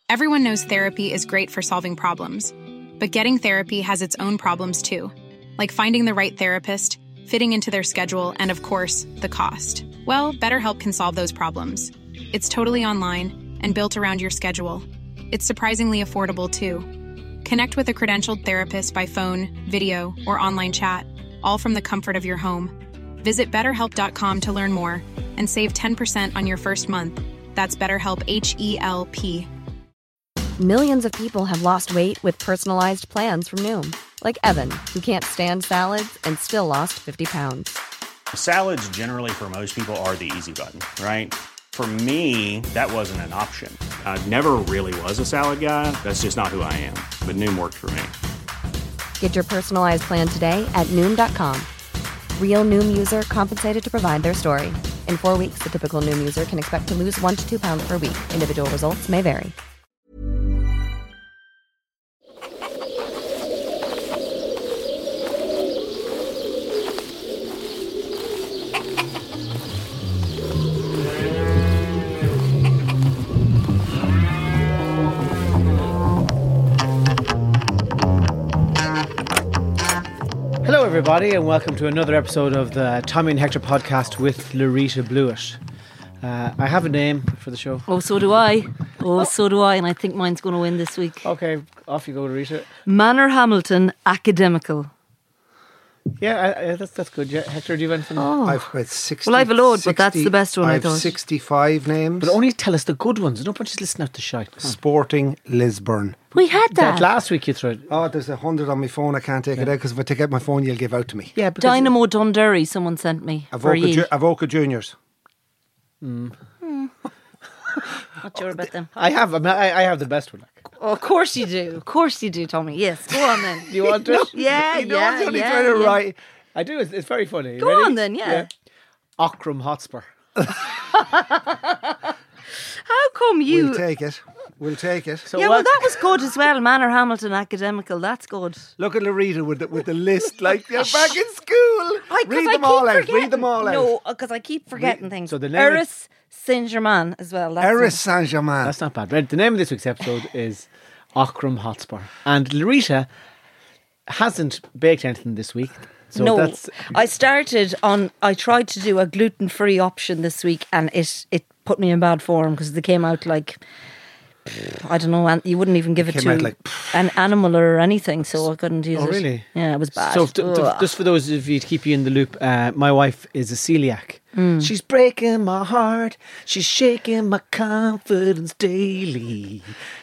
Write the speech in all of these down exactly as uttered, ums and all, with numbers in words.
Everyone knows therapy is great for solving problems, but getting therapy has its own problems too, like finding the right therapist, fitting into their schedule, and of course, the cost. Well, BetterHelp can solve those problems. It's totally online and built around your schedule. It's surprisingly affordable too. Connect with a credentialed therapist by phone, video, or online chat, all from the comfort of your home. Visit better help dot com to learn more and save ten percent on your first month. That's BetterHelp, H E L P. Millions of people have lost weight with personalized plans from Noom. Like Evan, who can't stand salads and still lost fifty pounds. Salads generally for most people are the easy button, right? For me, that wasn't an option. I never really was a salad guy. That's just not who I am. But Noom worked for me. Get your personalized plan today at Noom dot com. Real Noom user compensated to provide their story. In four weeks, the typical Noom user can expect to lose one to two pounds per week. Individual results may vary. Hello everybody and welcome to another episode of the Tommy and Hector podcast with Larita Blewett. Uh, I have a name for the show. Oh, so do I. Oh, so do I, and I think mine's going to win this week. Okay, off you go, Larita. Manor Hamilton Academical. Yeah, I, I, that's that's good. Yeah, Hector, do you have anything? Oh. I've about sixty. Well, I have a load, sixty, but that's the best one, I I have thought. sixty-five names. But only tell us the good ones. No point just listening out the shite. Come on. Sporting Lisburn. We had that. That last week you threw it. Oh, there's a hundred on my phone. I can't take it out because if I take out my phone, you'll give out to me. Yeah, because Dynamo Dundurry, someone sent me. for Avoca, ye. Ju- Avoca Juniors. Not sure about them. I have. I, mean, I, I have the best one. Oh, of course you do. Of course you do, Tommy. Yes, go on then. Do you want to? Yeah, You know, yeah, I'm only yeah, trying to yeah. write. I do. It's, it's very funny. Go Ready? on then, yeah. Ockram Hotspur. How come you... We'll take it. We'll take it. So yeah, what? well, that was good as well. Manor Hamilton Academical. That's good. Look at Larita with the, with the list like you're back in school. I, 'cause Read I them keep all out. forgetting- Read them all out. No, because I keep forgetting things. so the name Eris Saint-Germain as well. That's Eris it. Saint-Germain. That's not bad. Right, the name of this week's episode is Ockram Hotspur. And Larita hasn't baked anything this week. So no, that's I started on. I tried to do a gluten-free option this week, and it it put me in bad form because they came out like I don't know. And you wouldn't even give it Came to out like, an animal or anything, so I couldn't use Oh, it. really? Yeah, it was bad. So, t- t- Ugh. just for those of you to keep you in the loop, uh, my wife is a celiac. Hmm. She's breaking my heart. She's shaking my confidence daily.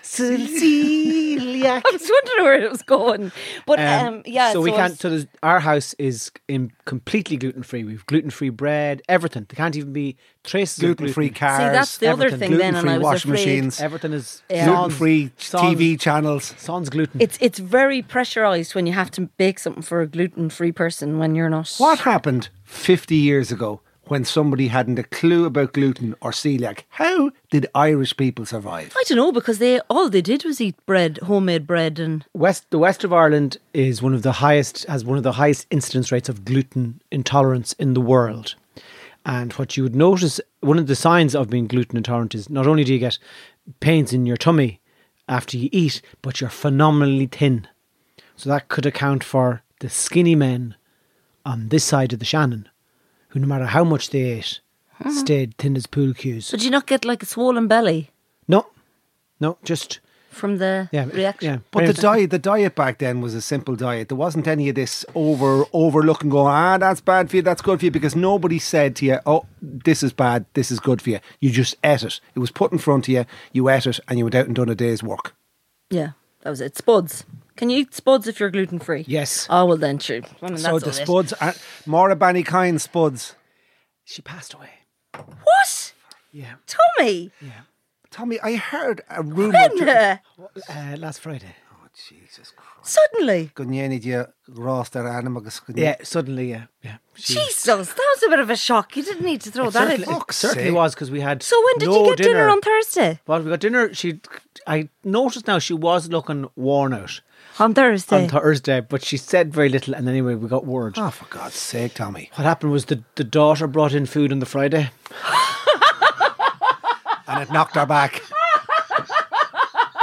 Celiac. I was wondering where it was going, but um, Um, yeah. so we I can't. was- So there's- our house is in completely gluten free. We've gluten free bread, everything. There can't even be traces Gluten-free of gluten. cars. See, that's the other everything. thing then, and I Gluten-free was washing afraid. machines. Everything is Yeah. Gluten-free sans- T V channels. Sans gluten. It's it's very pressurized when you have to bake something for a gluten-free person when you're not. What happened fifty years ago when somebody hadn't a clue about gluten or celiac? How did Irish people survive? I don't know, because they all they did was eat bread, homemade bread, and West, the west of Ireland is one of the highest, has one of the highest incidence rates of gluten intolerance in the world. And what you would notice, one of the signs of being gluten intolerant is not only do you get pains in your tummy after you eat, but you're phenomenally thin. So that could account for the skinny men on this side of the Shannon, who no matter how much they ate, stayed thin as pool cues. did you not get like a swollen belly No, no, just, from the yeah, reaction? yeah. But the diet, the diet back then was a simple diet. There wasn't any of this over overlooking, going, ah, that's bad for you, that's good for you, because nobody said to you, oh, this is bad, this is good for you. You just ate it. It was put in front of you, you ate it, and you went out and done a day's work. Yeah, that was it. Spuds. Can you eat spuds if you're gluten free? Yes. Oh well, then true. I mean, So that's the all it. spuds, are, Maura Bannykind spuds. She passed away. What? Yeah. Tommy? Tommy, I heard a rumour. When? Uh, Uh, last Friday. Oh, Jesus Christ. suddenly? Gunnyeni dia roster animagus. Yeah, suddenly, yeah. yeah. She- Jesus, that was a bit of a shock. You didn't need to throw that in. certainly, it Fuck's certainly sake. was because we had So when did no you get dinner. on Thursday? Well, we got dinner. She, I noticed now she was looking worn out On Thursday. on Thursday, but she said very little. And anyway, we got word. Oh, for God's sake, Tommy. What happened was the, the daughter brought in food on the Friday. And it knocked her back.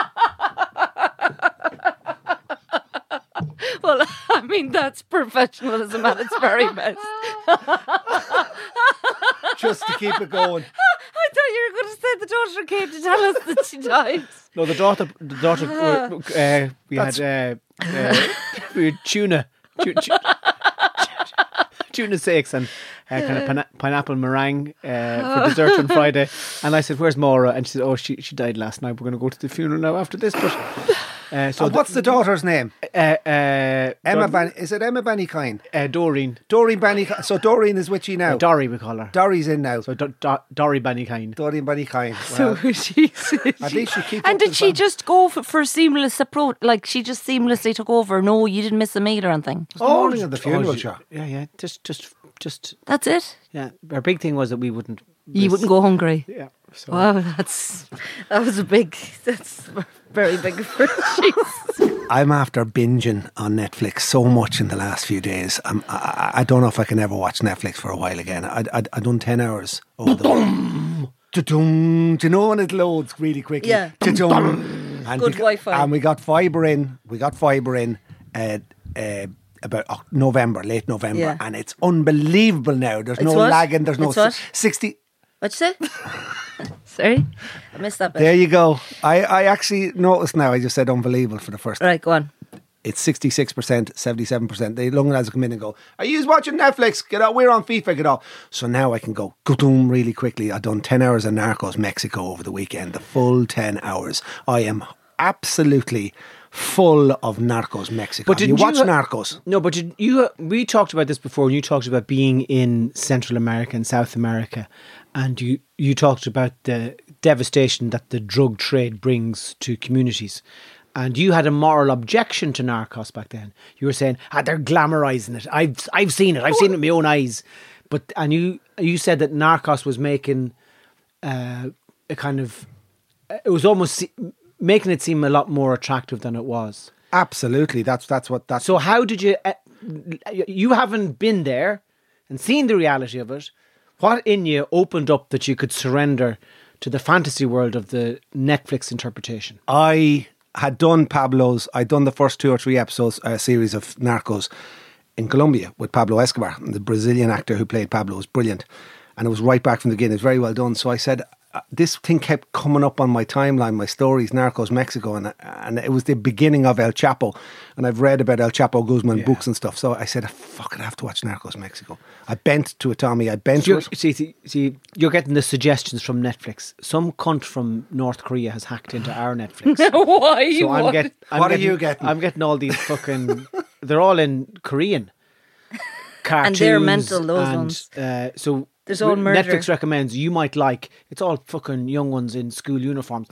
mean, that's professionalism at its very best. Just to keep it going. I thought you were going to say the daughter came to tell us that she died. No, the daughter, the daughter, uh, we had uh, uh, we had tuna, tu- tu- tuna steaks and uh, kind of pina- pineapple meringue uh, for dessert on Friday. And I said, "Where's Maura?" And she said, "Oh, she she died last night. We're going to go to the funeral now after this." But uh, so And what's the daughter's name? uh, uh, Emma Dor- Ban. Is it Emma Bannykyne? uh, Doreen, Doreen Bannykyne. So Doreen is with you now. uh, Dorry we call her. Dorry's in now. So Do- Do- Dorry Bannykyne. Doreen Bannykyne. So Well, she, at least she keep. and up did the she fam- just go for, for a seamless approach? Like she just seamlessly took over? No, you didn't miss a meal or anything. the morning of the funeral, Oh, she- sure. Yeah, yeah. Just, just, just. That's it. Yeah. Our big thing was that we wouldn't. You miss- wouldn't go hungry. Yeah. So. Wow, that's that was a big. That's very big for Jesus. I'm after binging on Netflix so much in the last few days. I'm, I, I don't know if I can ever watch Netflix for a while again. I I I done ten hours over the week. Do you know when it loads really quickly? Yeah. Ta-dum. And Good we got- Wi-Fi. And we got fibre in. We got fibre in. Uh, uh, about Oc- November, late November, Yeah. and it's unbelievable now. There's It's no what? lagging. There's no It's what? si- sixty. What'd you say? Sorry, I missed that bit. There you go. I, I actually noticed now. I just said unbelievable for the first time. Right, go on. It's sixty-six percent, seventy-seven percent. The young lads come in and go, are you watching Netflix? Get out, we're on FIFA, get out. So now I can go, go-doom really quickly. I've done ten hours of Narcos Mexico over the weekend, the full ten hours. I am absolutely full of Narcos Mexico. But Have you didn't watch you- Narcos? No, but you, you we talked about this before, and you talked about being in Central America and South America, and you, you talked about the devastation that the drug trade brings to communities. And you had a moral objection to Narcos back then. You were saying, ah, they're glamorising it. I've I've seen it. I've seen it with my own eyes. But and you you said that Narcos was making uh, a kind of it was almost se- making it seem a lot more attractive than it was. Absolutely. That's that's what that's. So how did you? Uh, you haven't been there and seen the reality of it. What in you opened up that you could surrender to the fantasy world of the Netflix interpretation? I had done Pablo's, I'd done the first two or three episodes, a series of Narcos in Colombia with Pablo Escobar. And the Brazilian actor who played Pablo was brilliant. And it was right back from the beginning. It was very well done. So I said, uh, this thing kept coming up on my timeline, my stories, Narcos Mexico. And, and it was the beginning of El Chapo. And I've read about El Chapo Guzman Yeah. books and stuff. So I said, fuck it, I have to watch Narcos Mexico. I bent to it, Tommy. I bent to You're, it. see, see, see, you're getting the suggestions from Netflix. Some cunt from North Korea has hacked into our Netflix. Why you? So I'm would? get, I'm What are getting, you getting? I'm getting all these fucking. They're all in Korean. Cartoons And they're mental, those and, ones. Uh, so There's all re- murder. Netflix recommends you might like. It's all fucking young ones in school uniforms.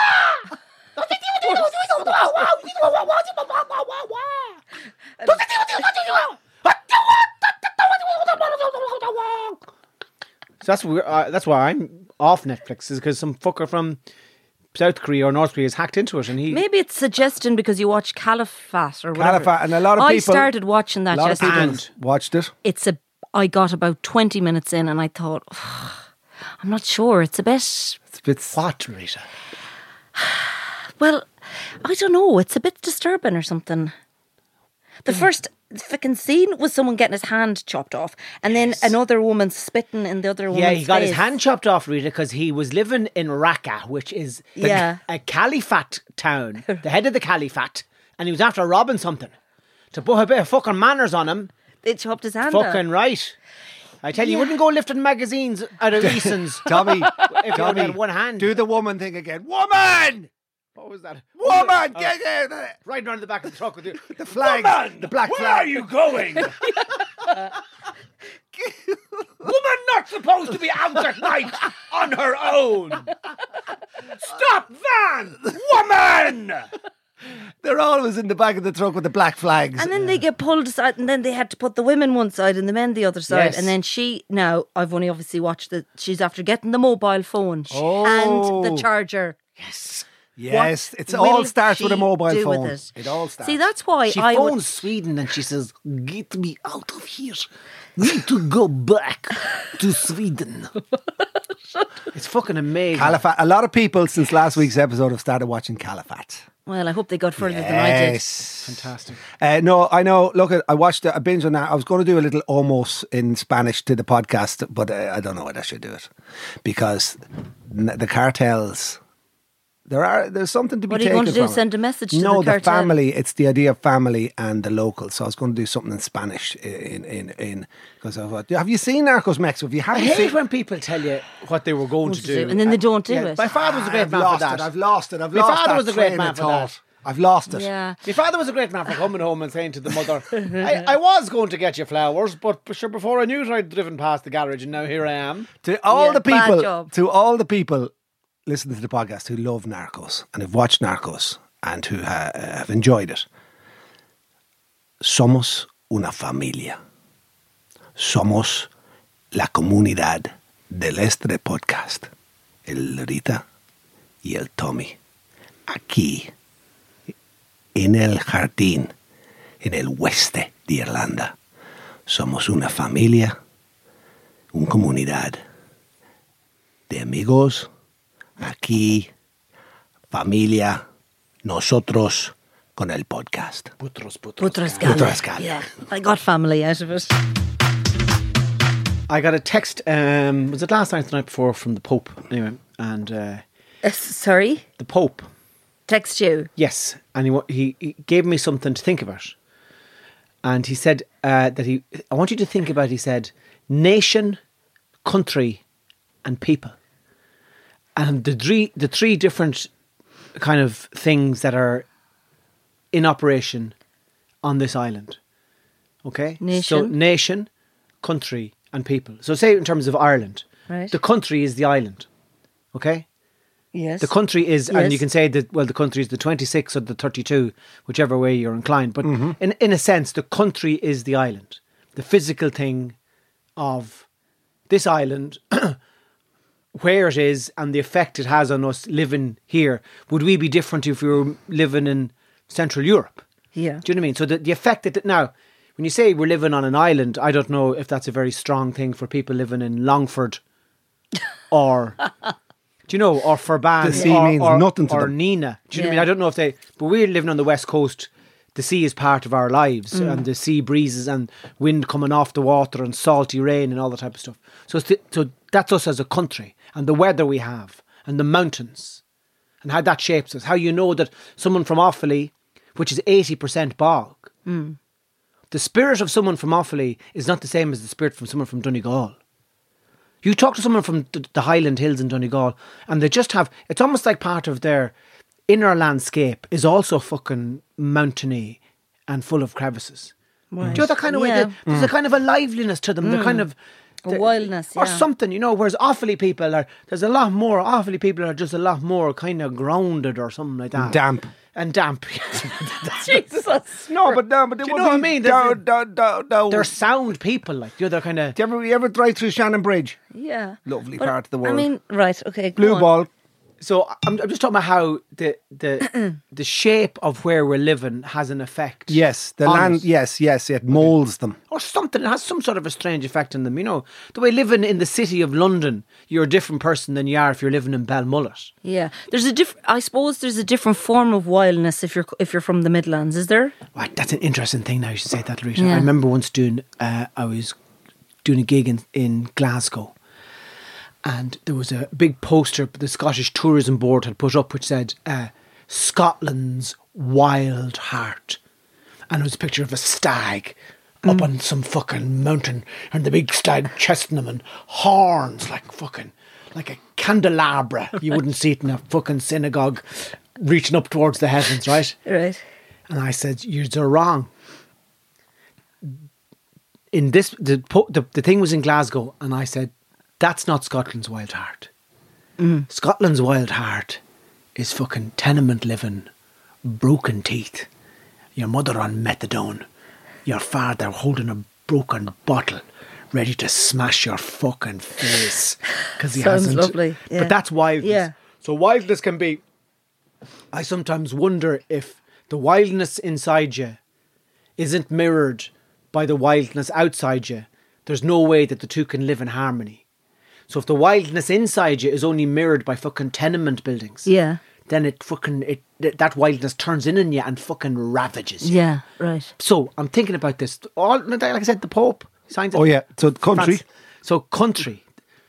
So that's where, uh, that's why I'm off Netflix, is because some fucker from South Korea or North Korea has hacked into it, and he Maybe it's suggestion because you watch Caliphate or whatever. Caliphate, and a lot of I people- started watching that A lot of yesterday. people And- watched it. It's a. I got about twenty minutes in, and I thought, I'm not sure. It's a bit. It's a bit what, Rita? Well, I don't know. It's a bit disturbing or something. The first fucking scene was someone getting his hand chopped off, and then another woman spitting in the other woman's Yeah, he got his face. hand chopped off, Rita, because he was living in Raqqa, which is the, Yeah. a caliphate town, the head of the caliphate, and he was after robbing something. To put a bit of fucking manners on him, They chopped his hand fucking off. right. I tell you, you wouldn't go lifting magazines out of Eason's Tommy, if you Tommy, only had one hand. do the woman thing again. Woman! What was that? Woman! Oh, Get there! right around the back of the truck with you. The flag. Woman! The black Where flag. are you going? Woman not supposed to be out at night on her own. Stop, van! Woman! They're always in the back of the truck with the black flags. And then they get pulled aside, and then they had to put the women one side and the men the other side. Yes. And then she, now I've only obviously watched the. She's after getting the mobile phone Oh. and the charger. yes, What it will all starts with a she mobile do with phone. it? It all starts. See, that's why She I phones would. Sweden and she says, "Get me out of here. Need to go back to Sweden." It's fucking amazing. Caliphate. A lot of people since last week's episode have started watching Caliphate. Well, I hope they got further than I did. Yes. Fantastic. Uh, no, I know. Look, I watched a binge on that. I was going to do a little almost in Spanish to the podcast, but uh, I don't know whether I should do it because n- the cartels. There are there's something to be What are you taken going to do? from it. Send a message to No, the cartel? family. It's the idea of family and the local. So I was going to do something in Spanish in in in because I thought, have you seen Narcos Mexico? If you I haven't hate seen, when people tell you what they were going to to do. do, and then they don't do Yeah, it. My father was a great I've man lost for that. it. I've lost it. I've My lost father that was a great train man of for thought. that. I've lost it. Yeah. My father was a great man for coming home and saying to the mother, I, I was going to get you flowers, but sure, before I knew it, I'd driven past the garage and now here I am. To all Yeah, the bad people, job. to all the people listening to the podcast who love Narcos and have watched Narcos and who ha- have enjoyed it, somos una familia. Somos la comunidad del Estre Podcast. El Rita y el Tommy. Aquí, en el jardín, en el oeste de Irlanda. Somos una familia, una comunidad de amigos. Aquí, familia, nosotros con el podcast. Putros, putros. Putrascalia. Putrascalia. Yeah, I got family out of it. I got a text, um, was it last night or the night before, from the Pope, anyway, and uh, Uh, sorry, the Pope, text you. yes, and he, wa- he, he gave me something to think about. And he said uh, that he, I want you to think about, he said, nation, country, and people. And the three, the three different kind of things that are in operation on this island. Okay? So Nation. nation, country, and people. So say in terms of Ireland, Right. the country is the island. Okay? Yes. The country is, and Yes. you can say that, well, the country is the twenty-six or the thirty-two, whichever way you're inclined. But Mm-hmm. in, in a sense, the country is the island. The physical thing of this island, where it is, and the effect it has on us living here. Would we be different if we were living in Central Europe? Yeah. Do you know what I mean? So the, the effect that, now, when you say we're living on an island, I don't know if that's a very strong thing for people living in Longford or, do you know, or Forban. The sea or, means or, nothing to or them. Nina. Do you know what I mean? Yeah. I don't know if they, but we're living on the West Coast. The sea is part of our lives, Mm. and the sea breezes and wind coming off the water and salty rain and all that type of stuff. So, it's the, so that's us as a country, and the weather we have, and the mountains, and how that shapes us. How you know that someone from Offaly, which is eighty percent bog, Mm. the spirit of someone from Offaly is not the same as the spirit from someone from Donegal. You talk to someone from the, the Highland Hills in Donegal, and they just have, it's almost like part of their inner landscape is also fucking mountainy and full of crevices. Do you know that kind of way? Yeah. They- There's a kind of a liveliness to them. The kind of A the- wildness, or yeah. something, you know. Whereas Offaly people are, there's a lot more. Offaly people are just a lot more kind of grounded or something like that. Damp. And damp. Jesus. No, but no, but they Do you would know what I be mean? down- There's down- down- down. They're sound people, like the other kind of. Do you ever, you ever drive through Shannon Bridge? Yeah. Lovely But, part of the I world. mean, right, okay. go Blue on. ball. So I'm, I'm just talking about how the the the shape of where we're living has an effect. Yes, the on land. us. Yes, yes, it moulds them. Or something. It has some sort of a strange effect on them. You know, the way living in the city of London, you're a different person than you are if you're living in Balmullet. Yeah. There's a different, I suppose there's a different form of wildness if you're if you're from the Midlands, is there? Right, that's an interesting thing now you should say that, Rita. Yeah. I remember once doing, uh, I was doing a gig in, in Glasgow, and there was a big poster the Scottish Tourism Board had put up which said, uh, Scotland's Wild Heart. And it was a picture of a stag up on some fucking mountain, and the big stag chesting him, and horns like fucking, like a candelabra. You wouldn't see it in a fucking synagogue reaching up towards the heavens, right? Right. And I said, you're wrong. In this, the, po- the the thing was in Glasgow, and I said, that's not Scotland's wild heart. Scotland's wild heart is fucking tenement living, broken teeth, your mother on methadone, your father holding a broken bottle, ready to smash your fucking face because he Sounds hasn't. lovely, yeah. But that's wildness. Yeah. So wildness can be. I sometimes wonder if the wildness inside you isn't mirrored by the wildness outside you. There's no way that the two can live in harmony. So if the wildness inside you is only mirrored by fucking tenement buildings, Yeah. then it fucking it that wildness turns in on you and fucking ravages you. Yeah, right. So I'm thinking about this. All like I said, the Pope signs it. Oh yeah, so country. France. So country.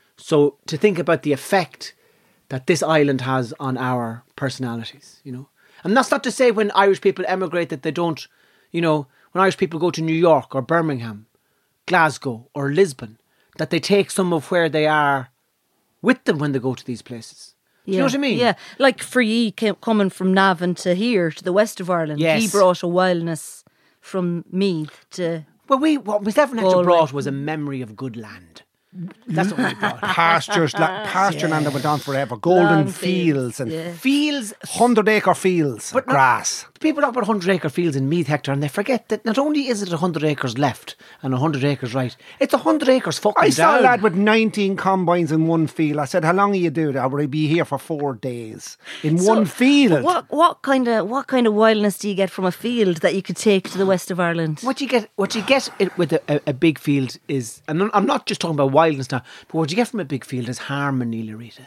So to think about the effect that this island has on our personalities, you know. And that's not to say when Irish people emigrate that they don't, you know, when Irish people go to New York or Birmingham, Glasgow or Lisbon, that they take some of where they are with them when they go to these places. Do Yeah. you know what I mean? Yeah, like for ye came, coming from Navan to here, to the west of Ireland, Yes. he brought a wildness from Meath to... Well, we what myself and Hector Galway. brought was a memory of good land. That's what we brought. Pastures, la- pasture land that went on forever. Golden Long fields, fields, and yeah. Fields. hundred acre fields, But of not- grass. People talk about hundred acre fields in Meath, Hector, and they forget that not only is it hundred acres left and hundred acres right, it's hundred acres fucking I saw down. a lad with nineteen combines in one field. I said, "How long are you doing? I will be here for four days in So, one field." What what kind of what kind of wildness do you get from a field that you could take to the west of Ireland? What you get, what you get it with a, a, a big field is, and I'm- I'm not just talking about wildness now, but what you get from a big field is harmony, Loretta.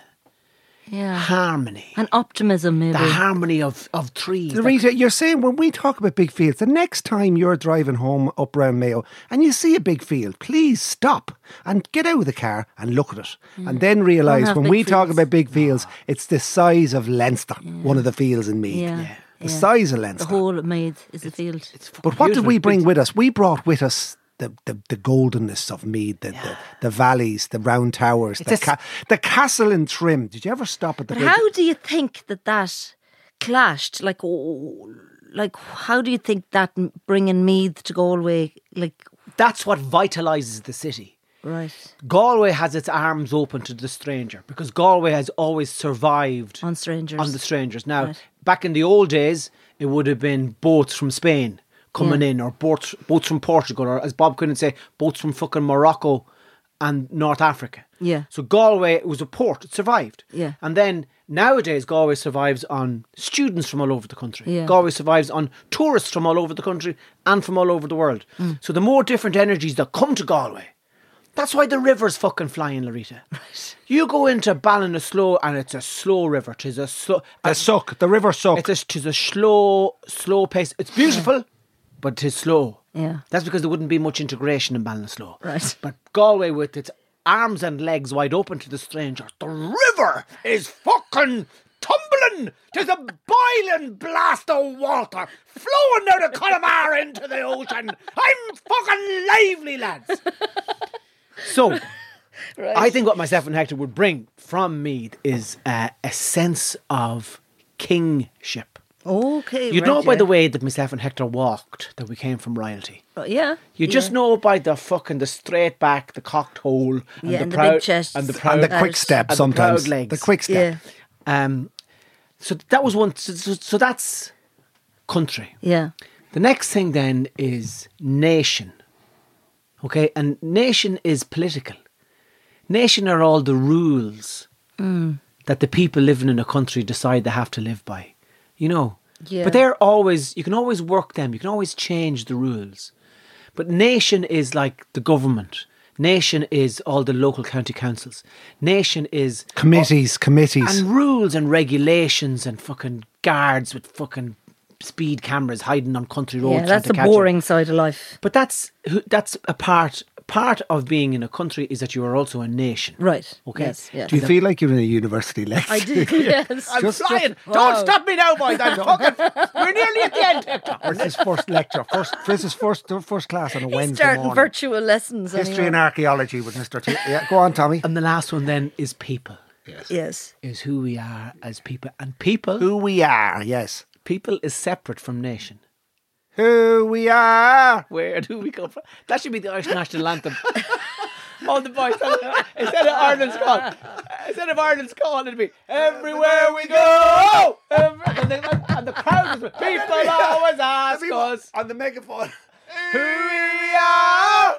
Yeah, Harmony. and optimism maybe. The harmony of, of trees. Rita, you're saying when we talk about big fields, the next time you're driving home up round Mayo and you see a big field, please stop and get out of the car and look at it. And then realise have when big we talk fields. about big fields, it's the size of Leinster, one of the fields in Meath. Yeah, The yeah. size of The Leinster. whole of Meath is a field. It's fucking But what did beautiful. we It's bring big- with us? We brought with us the, the, the goldenness of Meath, the, the, the valleys, the round towers, It's the, a s- ca- the castle in Trim. Did you ever stop at the But big... how do you think that that clashed? Like, oh, like how do you think that m- bringing Meath to Galway, like, That's what vitalises the city. right, Galway has its arms open to the stranger because Galway has always survived on strangers? on the strangers. Now, Right. back in the old days, it would have been boats from Spain coming Yeah. in, or boats boats from Portugal, or as Bob couldn't say, boats from fucking Morocco and North Africa. Yeah. So Galway, it was a port, it survived. Yeah. And then nowadays, Galway survives on students from all over the country. Yeah. Galway survives on tourists from all over the country and from all over the world. Mm. So the more different energies that come to Galway, that's why the river's fucking flying, Loretta. Right. You go into Ballinasloe and it's a slow river. Tis a slow. The Suck, the River Suck. It's a, tis a slow, slow pace. It's beautiful, but tis slow. Yeah. That's because there wouldn't be much integration in Ballinasloe. Right. But Galway, with its arms and legs wide open to the stranger, the river is fucking tumbling. Tis a boiling blast of water flowing out of Connemara into the ocean. I'm fucking lively, lads. So, I think what myself and Hector would bring from Meath is uh, a sense of kingship. Okay, You right, know by yeah. the way that myself and Hector walked that we came from royalty. Uh, yeah, You just yeah. know by the fucking the straight back, the cocked hole, and Yeah, the and the proud big chests. and the proud and the Out. quick step and the sometimes. proud legs. The quick step. Yeah, Um, so that was one. So, so, so that's country. yeah, The next thing then is nation. Okay, and nation is political. Nation are all the rules Mm. that the people living in a country decide they have to live by. You know. Yeah. But they're always, you can always work them, you can always change the rules. But nation is like the government. Nation is all the local county councils. Nation is Committees, committees. and rules and regulations and fucking guards with fucking speed cameras hiding on country roads. yeah. trying That's to the catch you. boring side of life, But that's who- that's a part part of being in a country is that you are also a nation. right? Okay. Yes, yes. Do you feel like you're in a university lecture? I do. Yes. I'm Just- flying. just- Don't wow. stop me now, boys. I'm fucking. We're nearly at the end, Hector. This is first lecture. First, this is first first class on a He's Wednesday starting morning. virtual lessons. History anyway. and archaeology with Mister T. Yeah, go on, Tommy. And the last one then is people. Yes. Is who we are as people, and people. Who we are, yes. People is separate from nation. Who we are. Where do we come from? That should be the Irish national anthem. All the boys, instead of Ireland's call, instead of Ireland's call, it'd be everywhere we go. Every, and, the, and the crowd is people always ask us On the megaphone. who we are.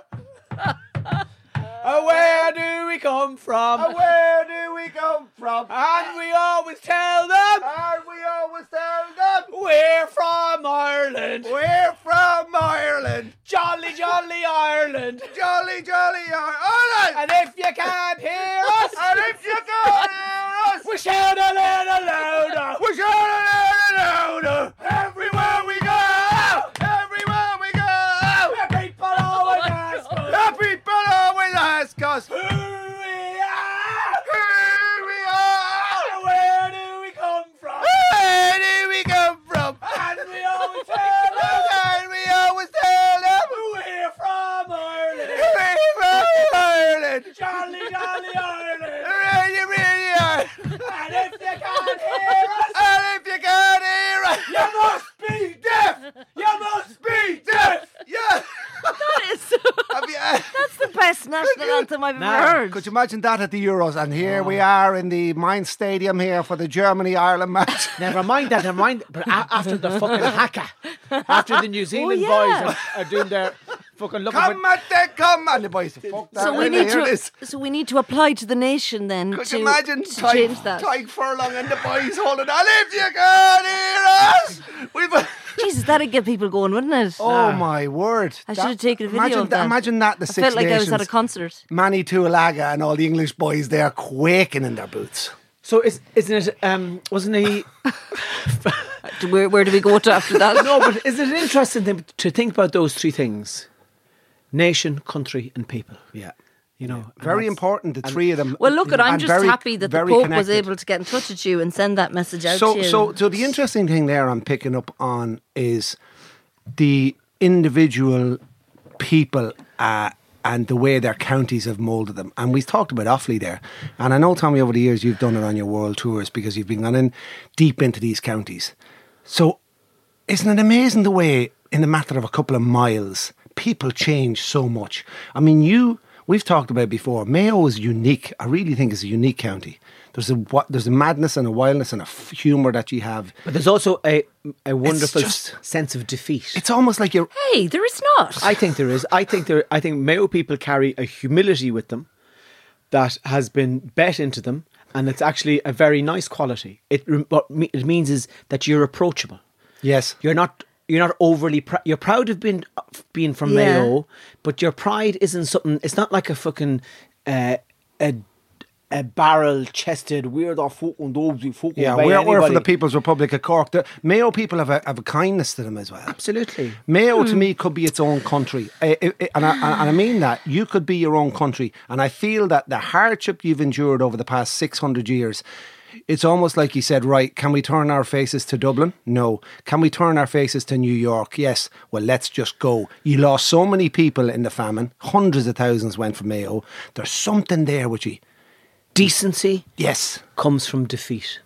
Uh, where do we come from? Where do we come from? And we always tell them And we always tell them we're from Ireland. we're from Ireland. Jolly, jolly Ireland. Jolly, jolly Ireland. And if you can't hear us, And if you can't hear us, we shout a little louder. we shout right. You must be deaf. You must be deaf. Yeah. That is, Have you, uh, that's the best national anthem I've Now, ever heard. could you imagine that at the Euros? And here we are in the Mainz Stadium here for the Germany-Ireland match. Never mind that, never mind. But a- after the fucking haka, after the New Zealand yeah. boys are, are doing their fucking looking Come for. at the come and the boys. Fuck that. So we Let me need hear to. this. So we need to apply to the nation then Could to, you imagine to Tyke, change that. Tyke Furlong and the boys holding on? If you can hear us, we've. Jesus, that'd get people going, wouldn't it? Oh my word! I should have taken a video imagine of that. Imagine that. The I Six felt like Nations. I was at a concert. Manny Tuolaga and all the English boys there quaking in their boots. So is, isn't it? Um, wasn't he? Where, where do we go to after that? No, but isn't it interesting to- to think about those three things: nation, country, and people? Yeah. You know, and Very that's- important, the three of them. Well, look, at I'm and just very- happy that the very Pope was connected. able to get in touch with you and send that message out So, to you. so, so the interesting thing there I'm picking up on is the individual people uh, and the way their counties have moulded them. And we talked about Offaly there. And I know, Tommy, over the years you've done it on your world tours because you've been gone in deep into these counties. So isn't it amazing the way, in a matter of a couple of miles, people change so much? I mean, you... We've talked about it before. Mayo is unique. I really think it's a unique county. There's a what, there's a madness and a wildness and a f- humour that you have. But there's also a a wonderful just- s- sense of defeat. It's almost like you're. hey, there is not. I think there is. I think there. I think Mayo people carry a humility with them that has been bet into them, and it's actually a very nice quality. It rem- what me- it means is that you're approachable. Yes. You're not. You're not overly. Pr- you're proud of being being from Yeah. Mayo, but your pride isn't something. It's not like a fucking uh, a a barrel chested weird or fucking dozy fucking. Yeah, by we're, we're for anybody. the People's Republic of Cork. The Mayo people have a, have a kindness to them as well. Absolutely. Mayo to me could be its own country. I, I, I- and, I, and I mean that. You could be your own country. And I feel that the hardship you've endured over the past six hundred years, it's almost like you said, right, can we turn our faces to Dublin? No. Can we turn our faces to New York? Yes. Well, let's just go. You lost so many people in the famine. Hundreds of thousands went from Mayo. There's something there with you. Decency Yes. comes from defeat.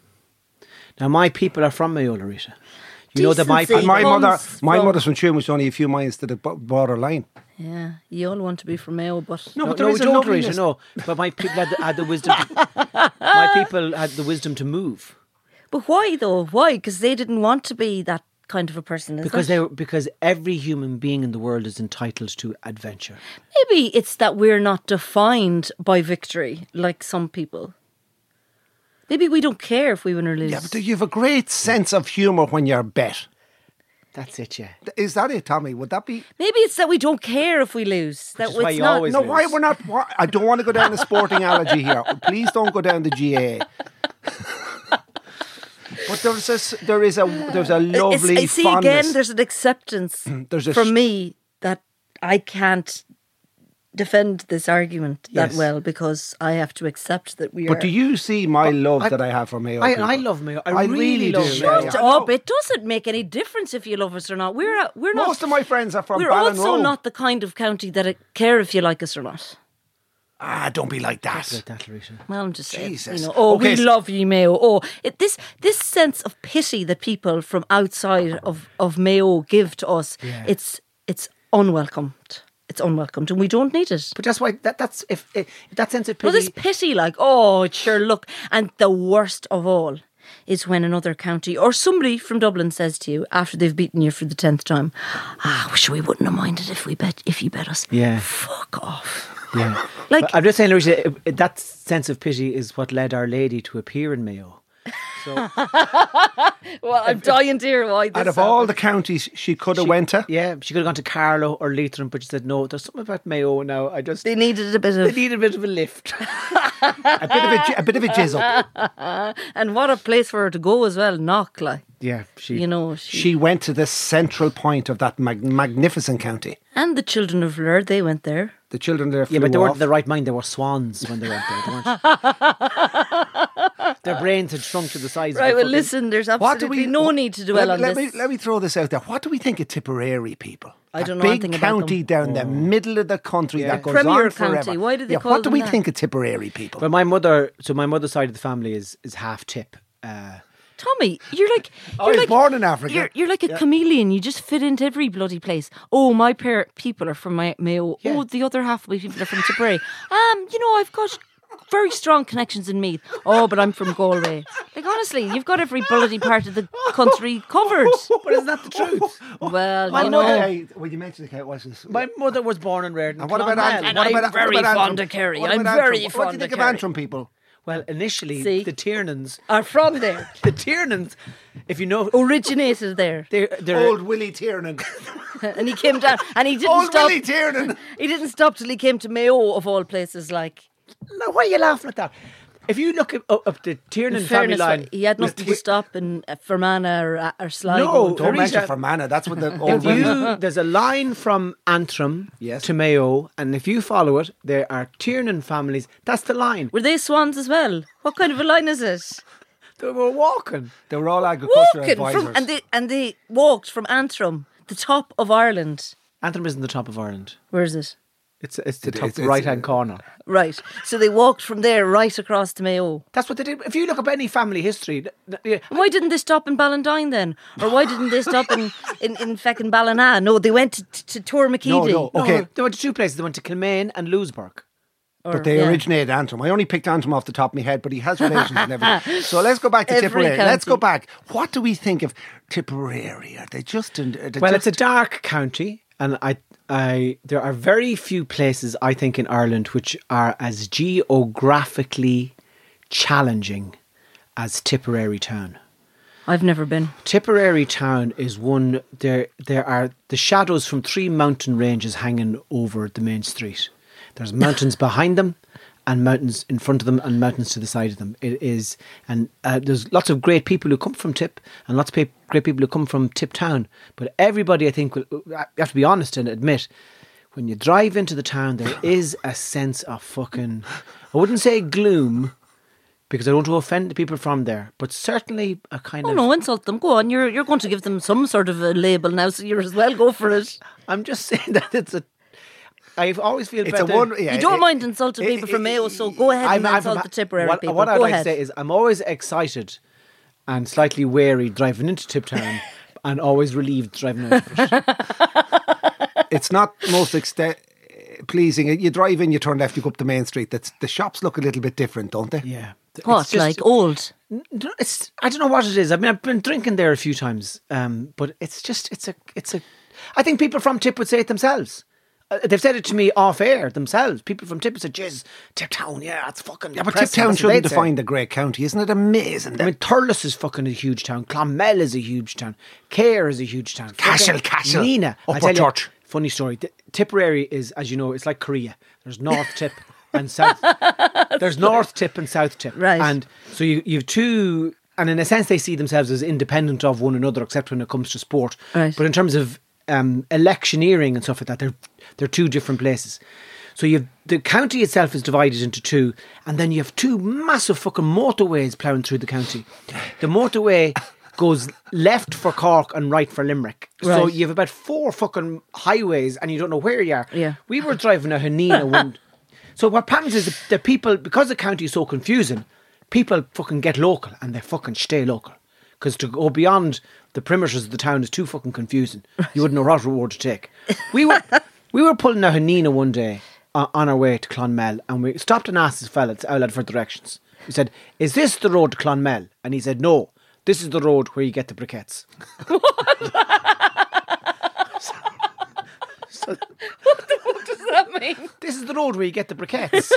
Now, my people are from Mayo, Larita. You know that my Decency And my comes mother, my from- mother's from Tuam, which is only a few miles to the bo- border line. Yeah, you all want to be from Mayo, but No, No, but there no, is a don't, loveliness. Larita, no. But my people had the, had the wisdom. To, my people had the wisdom to move but why though? Why? Because they didn't want to be that kind of a person. Is because it? they were, because every human being in the world is entitled to adventure. Maybe it's that we're not defined by victory like some people. Maybe we don't care if we win or lose. Yeah, but you have a great sense of humour when you're bet. That's it, yeah. Is that it, Tommy? Would that be? Maybe it's that we don't care if we lose. That is it's why you not. always No, lose. why we're not? Why, I don't want to go down the sporting allergy here. Please don't go down the G A. But there's a, there is a there's a It's- lovely I see fondness. again. There's an acceptance There's a from sh- me that I can't defend this argument that Yes. well because I have to accept that we are. But do you see my love I- that I have for Mayo? I, people? I love Mayo. I, really, do. love yeah, Mayo. yeah. Shut up! It doesn't make any difference if you love us or not. We're a, we're not. Most of my friends are from We're Ballinrobe. also not the kind of county that it care if you like us or not. Ah, don't be like that. Like that, Larita. Well, I'm just saying, Jesus. you know, oh, Okay, we so- love you, Mayo. Oh, it, this this sense of pity that people from outside of, of Mayo give to us, it's it's unwelcomed. It's unwelcomed, and we don't need it. But that's why that that's if, if that sense of Well, pity. this pity, like, oh, sure, look. And the worst of all is when another county or somebody from Dublin says to you after they've beaten you for the tenth time, ah, wish we wouldn't have minded if we bet if you bet us. Yeah. Fuck off. Yeah. Like- But I'm just saying, Larita, it- it- that sense of pity is what led Our Lady to appear in Mayo. So Well, I'm dying to hear why this Out of all the counties she could have she- went to, yeah, she could have gone to Carlow or Leitrim, but she said no. There's something about Mayo now. I just they needed a bit they of. need a bit of a lift. a bit of a, ji- a bit of a jizzle. And what a place for her to go as well, Knock, like. Yeah, she. You know, she, She went to the central point of that mag- magnificent county. and the children of Lure, they went there. The children there flew Yeah, but they weren't off. in the right mind. They were swans when they went there. They weren't. Their brains had shrunk to the size. Right, of a well, fucking- listen, there's What do absolutely we? no what- need to dwell let, on let this. Me, let me throw this out there. What do we think of Tipperary people? I That don't know big anything about county them. down the middle of the country Yeah. that goes Premier on forever. county, why do they yeah, call What do them we that? think of Tipperary people? But my mother, so my mother's side of the family is is half Tip, uh, Tommy, you're like I you're was like, born in Africa. You're, you're like a chameleon. You just fit into every bloody place. Oh, my pair people are from my Mayo. Yeah. Oh, the other half of my people are from Tipperary. Um, you know, I've got very strong connections in Meath. Oh, but I'm from Galway. Like honestly, you've got every bloody part of the country covered. But isn't that the truth? Well, My you know. mother- Hey, well, you mentioned the what's this? My mother was born and reared in And what about Clonmel. Ant- And what I'm about, very what about fond Antrim? of Kerry. What I'm about very Antrim? What do fond you think of of Kerry. Antrim people? Well, initially, See? the Tiernans, Are from there. the Tiernans, if you know, Originated there. they're, they're Old Willie Tiernan. And he came down and he didn't Old stop. Willie Tiernan. He didn't stop till he came to Mayo of all places. Like, Now, why are you laughing at that? If you look up, up the Tiernan in family fairness, line, he had nothing to stop in uh, Fermanagh or, uh, or Sligo. No, Don't mention Teresa- Fermanagh. That's what the if old women. you, there's a line from Antrim Yes. to Mayo, and if you follow it, there are Tiernan families. That's the line. Were they swans as well? What kind of a line is it? They were walking. They were all agricultural Walking advisors. from, and they and they walked from Antrim, the top of Ireland. Antrim isn't the top of Ireland. Where is it? It's it's the It- top it's- it's- right hand corner. Right. So they walked from there right across to Mayo. That's what they did. If you look up any family history, th- th- yeah, Why didn't they stop in Ballantyne then? Or why didn't they stop in, in, in feckin' Ballina? No, they went to, to, to Tormakeedy. No, no. no, Okay. they went to two places. They went to Kilmaine and Louisburg. Or- But they yeah. originated Antrim. I only picked Antrim off the top of my head, but he has relations and everything. So let's go back to Every Tipperary. Let's county. go back. What do we think of Tipperary? Are they just... In, are they Well, just, it's a dark county, and I, I, there are very few places I think in Ireland which are as geographically challenging as Tipperary town. I've never been. Tipperary town is one. There, there are the shadows from three mountain ranges hanging over the main street. There's mountains behind them, and mountains in front of them, and mountains to the side of them. It is, and uh, there's lots of great people who come from Tip, and lots of pe- great people who come from Tip town. But everybody, I think, will, you have to be honest and admit, when you drive into the town, there is a sense of fucking, I wouldn't say gloom, because I don't want to offend the people from there, but certainly a kind Oh of. no, insult them. Go on. You're you're going to give them some sort of a label now, so you're as well go for it. I'm just saying that it's a. I always feel it's a better. one... Yeah, you don't it- mind insulting it- people from it- Mayo, so go ahead and I'm- I'm insult from- the Tipperary what, people. What I'd go like ahead. to say is, I'm always excited and slightly wary driving into Tiptown, and always relieved driving out of it. It's not most extent pleasing. You drive in, you turn left, you go up the main street. That's the shops look a little bit different, don't they? Yeah. It's What, just- like old? It's. I don't know what it is. I mean, I've been drinking there a few times, um, but it's just. It's a. It's a. I think people from Tip would say it themselves. Uh, they've said it to me off air themselves. People from Tip said, "Jeez, Tiptown, yeah, it's fucking." Yeah, but depressing." Tiptown That's what shouldn't they'd say. define the great county. Isn't it amazing? I mean, Thurles is fucking a huge town. Clonmel is a huge town. Care is a huge town. Cashel, Fucking Cashel. Nina. I Upper tell you, Church. funny story. T- Tipperary is, as you know, it's like Korea. There's North Tip and South. There's North Tip and South Tip. Right. And so you you have two, and in a sense, they see themselves as independent of one another, except when it comes to sport. Right. But in terms of um, electioneering and stuff like that, they're they're two different places. So you've the county itself is divided into two, and then you have two massive fucking motorways ploughing through the county. The motorway goes left for Cork and right for Limerick. So Right. you have about four fucking highways, and you don't know where you are. Yeah. We were driving a Hanina one. So what happens is the, the people, because the county is so confusing, people fucking get local and they fucking stay local. Because to go beyond the perimeters of the town is too fucking confusing. You wouldn't know what road to take. We were we were pulling out Hanina one day uh, on our way to Clonmel, and we stopped and asked this fella at Outlet for directions. We said, "Is this the road to Clonmel?" And he said, "No, this is the road where you get the briquettes." so, What does that mean? this is the road where you get the briquettes.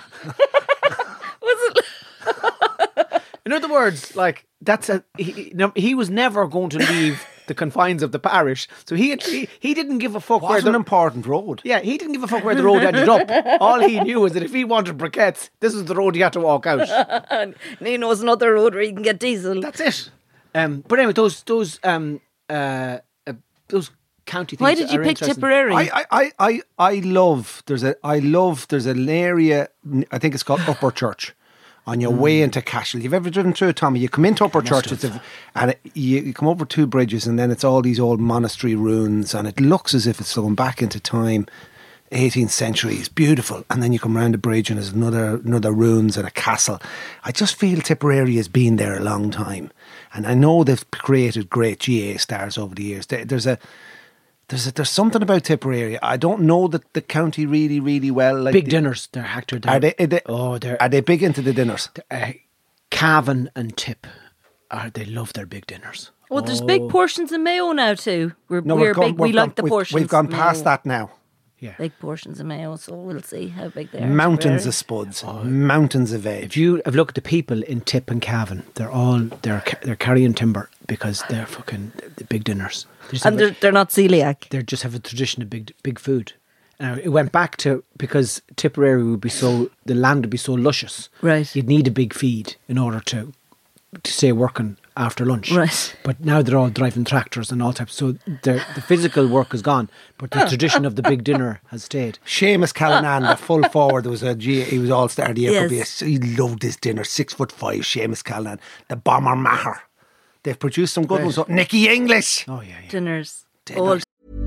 Was it? In other words, like that's a he, no, he was never going to leave the confines of the parish, so he he, he didn't give a fuck What where an the important road. yeah he didn't give a fuck where the road ended up. All he knew was that if he wanted briquettes, this is the road he had to walk out. Nino's another road where you can get diesel. That's it. Um, but anyway, those those um uh, uh those county things. Why did you are pick interesting. Tipperary? I, I, I, I love there's a I love there's an area I think it's called Upper Church on your way into Cashel. You've ever driven through it, Tommy? You come into Upper Church, it's a, and it, you, you come over two bridges, and then it's all these old monastery ruins, and it looks as if it's going back into time. eighteenth century. It's beautiful. And then you come round the bridge and there's another another ruins and a castle. I just feel Tipperary has been there a long time. And I know they've created great G A A stars over the years. There- There's a there's a, there's something about Tipperary. I don't know the, the county really, really well. Like Big the- dinners. They're Hector. Are they, are they, oh, they're are they big into the dinners? uh, Cavan and Tip. Are they love their big dinners? Well, there's Oh. big portions of mayo now too. We're, No, we're we've gone, big. We we've like gone- the we've- portions. We've gone of past mayo. that now. Yeah. Big portions of mayo, so we'll see how big they are. Mountains of Tipperary. spuds, mountains of veg. If you have looked at the people in Tip and Cavan, they're all they're ca- they're carrying timber because they're fucking the big dinners. They just And have they're, a, they're not celiac. they just have a tradition of big big food. Now it went back to because Tipperary would be so the land would be so luscious. Right. You'd need a big feed in order to to stay working after lunch. Right. But now they're all driving tractors and all types. So their- the physical work is gone, but the tradition of the big dinner has stayed. Seamus Callanan, the full forward, there was a G, he was all star of the year. Yes. He loved this dinner. Six foot five, Seamus Callanan, the bomber maher. They've produced some good Right. ones. So, Nicky English. Oh yeah, yeah. Dinners. Dinners.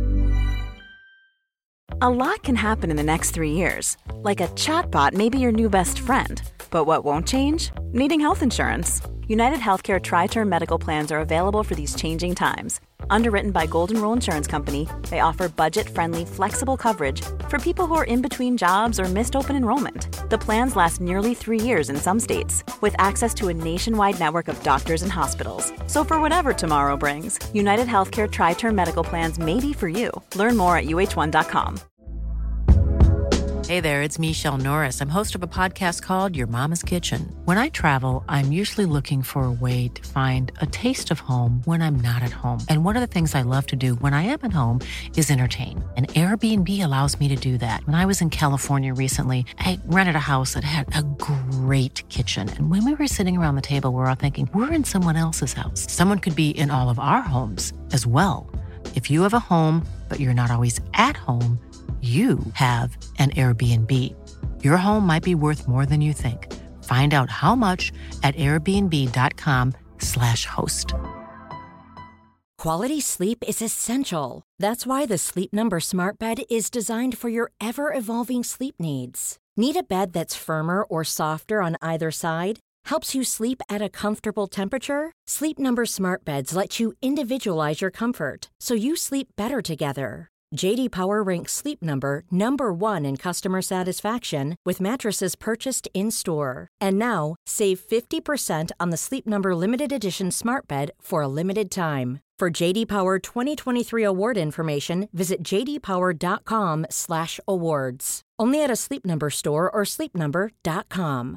Old. A lot can happen in the next three years. Like a chatbot may be your new best friend. But what won't change? Needing health insurance. United Healthcare Tri-Term Medical Plans are available for these changing times. Underwritten by Golden Rule Insurance Company, they offer budget-friendly, flexible coverage for people who are in between jobs or missed open enrollment. The plans last nearly three years in some states, with access to a nationwide network of doctors and hospitals. So for whatever tomorrow brings, United Healthcare Tri-Term Medical Plans may be for you. Learn more at U H one dot com. Hey there, it's Michelle Norris. I'm host of a podcast called Your Mama's Kitchen. When I travel, I'm usually looking for a way to find a taste of home when I'm not at home. And one of the things I love to do when I am at home is entertain. And Airbnb allows me to do that. When I was in California recently, I rented a house that had a great kitchen. And when we were sitting around the table, we were all thinking, we're in someone else's house. Someone could be in all of our homes as well. If you have a home, but you're not always at home, you have an Airbnb. Your home might be worth more than you think. Find out how much at airbnb.com slash host. Quality sleep is essential. That's why the Sleep Number Smart Bed is designed for your ever-evolving sleep needs. Need a bed that's firmer or softer on either side? Helps you sleep at a comfortable temperature? Sleep Number Smart Beds let you individualize your comfort, so you sleep better together. J D Power ranks Sleep Number number one in customer satisfaction with mattresses purchased in-store. And now, save fifty percent on the Sleep Number Limited Edition Smart Bed for a limited time. For J D Power twenty twenty-three award information, visit jdpower.com slash awards. Only at a Sleep Number store or sleep number dot com.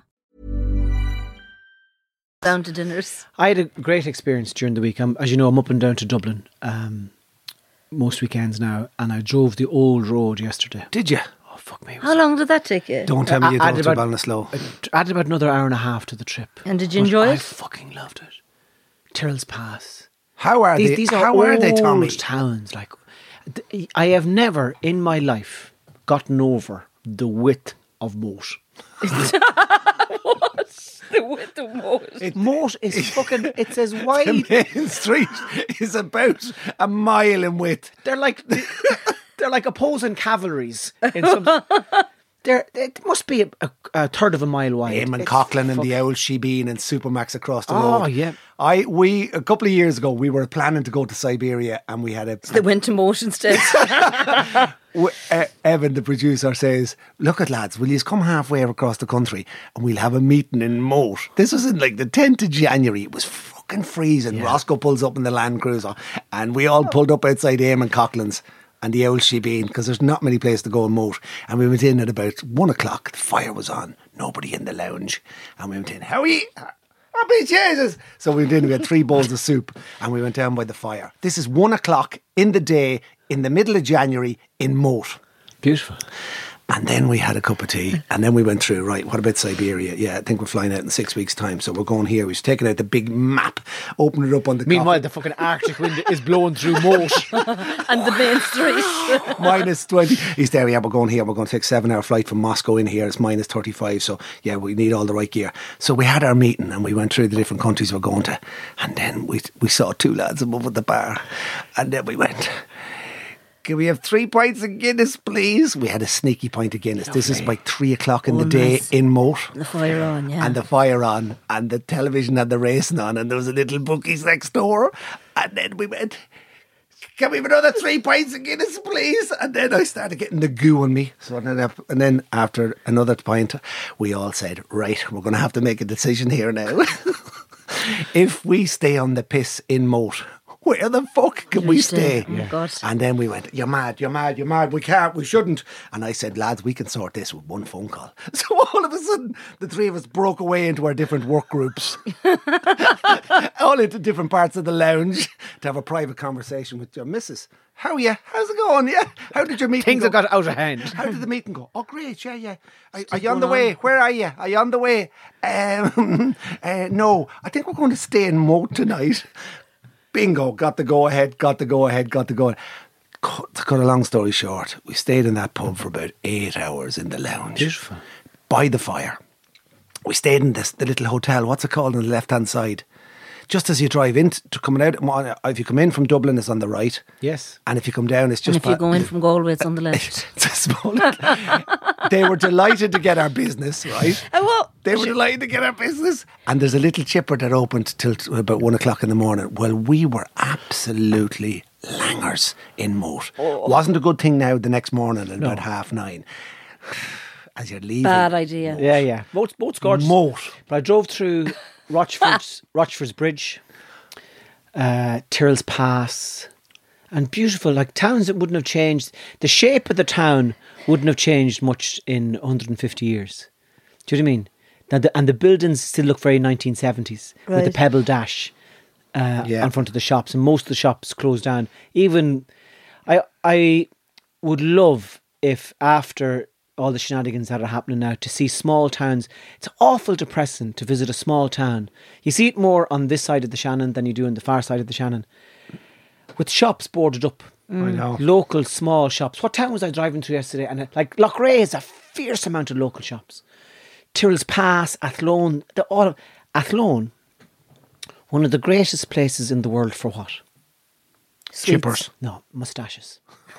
Down to dinners. I had a great experience during the week. I'm, as you know, I'm up and down to Dublin um, most weekends now, and I drove the old road yesterday. Did you? Oh, fuck me. it was- How long did that take you? Don't tell me you I- I don't did do about- Ballinasloe. It added about another hour and a half to the trip. And did you But enjoy I it? fucking loved it. Tyrrell's Pass. How are These, they? these are How are they, Tommy? old towns. Like, th- I have never in my life gotten over the width of Moat. The width of Moat. Moat is fucking. It's as The wide. main street is about a mile in width. They're like they're like opposing cavalries. In some, they're, it must be a, a, a third of a mile wide. Eamon It's Coughlin and fuck- the old Shebeen and Supermax across the Oh, road. yeah. I we a couple of years ago we were planning to go to Siberia and we had a They went to Moat instead. w- uh, Evan, the producer, says, "Look at lads, will you come halfway across the country and we'll have a meeting in Moat." This was in like the tenth of January. It was fucking freezing. Roscoe pulls up in the Land Cruiser and we all pulled up outside Eamon Coughlin's and the old Shebeen because there's not many places to go in Moat. And we went in at about one o'clock. The fire was on. Nobody in the lounge. And we went in, "How are you?" "Happy Jesus." So we went in, we had three bowls of soup and we went down by the fire. This is one o'clock in the day in the middle of January in Moat. Beautiful. And then we had a cup of tea and then we went through, right, what about Siberia? Yeah, I think we're flying out in six weeks' time. So we're going here. We've taken out the big map, opened it up on the Meanwhile, coffee. the fucking Arctic wind is blowing through Moat. And the main street. minus twenty. He's there, yeah, we're going here. We're going to take a seven hour flight from Moscow in here. It's minus thirty-five. So, yeah, we need all the right gear. So we had our meeting and we went through the different countries we're going to. And then we we saw two lads above at the bar. And then we went, Can we have three pints of Guinness, please? We had a sneaky pint of Guinness. This is by three o'clock in Oh, the day nice. in Moat. The fire on, yeah. And the fire on, and the television had the racing on, and there was a little bookies next door. And then we went, can we have another three pints of Guinness, please? And then I started getting the goo on me. So then, and then after another pint, we all said, right, we're going to have to make a decision here now. If we stay on the piss in Moat, where the fuck can Did we we stay? stay? Oh my God. And then we went, you're mad, you're mad, you're mad, we can't, we shouldn't. And I said, lads, we can sort this with one phone call. So all of a sudden, the three of us broke away into our different work groups, all into different parts of the lounge to have a private conversation with your missus. How are you? How's it going? Yeah. How did your meeting Things go? have got out of hand. How did the meeting go? Oh, great. Yeah, yeah. Are, are you on the way? Where are you? Are you on the way? Um, uh, no, I think we're going to stay in Moat tonight. Bingo. Got the go ahead. Got the go ahead. Got the go ahead. Cut, to cut a long story short, we stayed in that pub for about eight hours in the lounge. Beautiful. By the fire. We stayed in this the little hotel. What's it called on the left hand side? Just as you drive in to coming out, if you come in from Dublin, it's on the right. Yes. And if you come down, it's just. And if you pa- go in from Galway, it's on the left. It's a small. They were delighted to get our business, right? Oh, well, They were delighted to get our business. And there's a little chipper that opened till t- about one o'clock in the morning. Well, we were absolutely langers in Moat. Oh. Wasn't a good thing now the next morning at about half nine. As you're leaving. bad idea. Yeah, yeah. Both, both gorgeous. Moat. But I drove through Rochford's, Rochford's Bridge, uh, Tyrrell's Pass, and beautiful, like towns that wouldn't have changed. The shape of the town wouldn't have changed much in one hundred fifty years. Do you know what I mean? And the, and the buildings still look very nineteen seventies with the Right. pebble dash uh, Yeah. in front of the shops, and most of the shops closed down. Even I, I would love if after all the shenanigans that are happening now, to see small towns. It's awful depressing to visit a small town. You see it more on this side of the Shannon than you do on the far side of the Shannon. With shops boarded up. I know. Local small shops. What town was I driving through yesterday? And it, like Loughrea has a fierce amount of local shops. Tyrrell's Pass, Athlone, the, all of, Athlone, one of the greatest places in the world for what? Chippers. No, moustaches.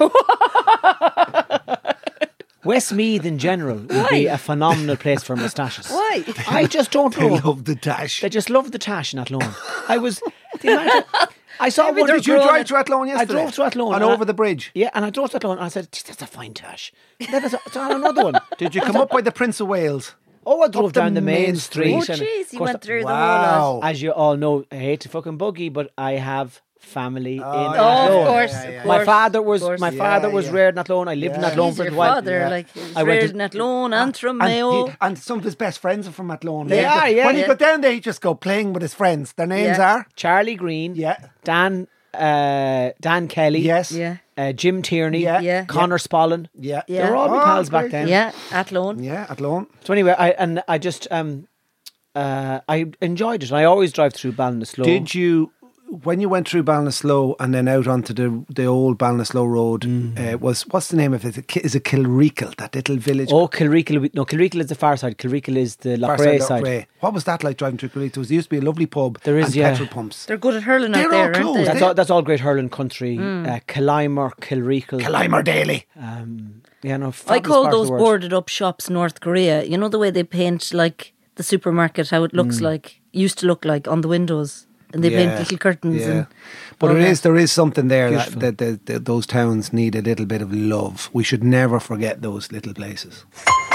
Westmeath in general would be a phenomenal place for moustaches. Why? I just don't They know. love the dash. They just love the tash in Athlone. I was. The amount of, I saw Maybe one. they're Did you growing drive it- to Athlone yesterday? I drove to Athlone And and over I- the bridge. Yeah, and I drove to Athlone and I said, "Geez, that's a fine tash." Then I saw another one. Did you come up by the Prince of Wales? Oh, I drove Up the down the main main street. street. Oh, and jeez, of you course, went through the Wow. whole lot. As you all know, I hate to fucking buggy, but I have family in yeah. Oh, Athlone. of course, yeah, of yeah. course. My father was of course. my father Yeah, was yeah. reared in Athlone. I lived in Yeah. Athlone He's for a your while. father, Yeah. like, he was I went reared to- in Athlone, Antrim, And, Mayo. he, and some of his best friends are from Athlone. They Like, are, yeah. When you Yeah. go down there, you just go playing with his friends. Their names Yeah. are? Charlie Green, Yeah. Dan, uh, Dan Kelly, Yes. Yeah. uh, Jim Tierney, Yeah. Yeah. Connor Spallin. Yeah. Yeah. They were all my Oh, pals back great. then. Yeah, Athlone. Yeah, Athlone. So anyway, I and I just um, uh, I enjoyed it. I always drive through Ballinasloe. Did you, when you went through Ballinasloe and then out onto the the old Ballinasloe Road, Mm. uh, was what's the name of it? Is it Kilreekle, that little village? Oh, Kilreekle. No, Kilreekle is the far side. Kilreekle is the Far Loughrea side, side. Loughrea. What was that like driving through Kilreekle? There was- there used to be a lovely pub There is, and yeah. petrol pumps. They're good at hurling They're out all there, aren't closed. they? That's all, that's all great hurling country. Uh, Killimer, Kilreekle. Kilimer Daily. Um, yeah, no, I fabulous call part of those the world. boarded up shops North Korea. You know the way they paint like the supermarket, how it looks like, used to look like on the windows. And they paint little curtains. Yeah. And But all it that. is there is something there that, Beautiful. that, that, that those towns need a little bit of love. We should never forget those little places.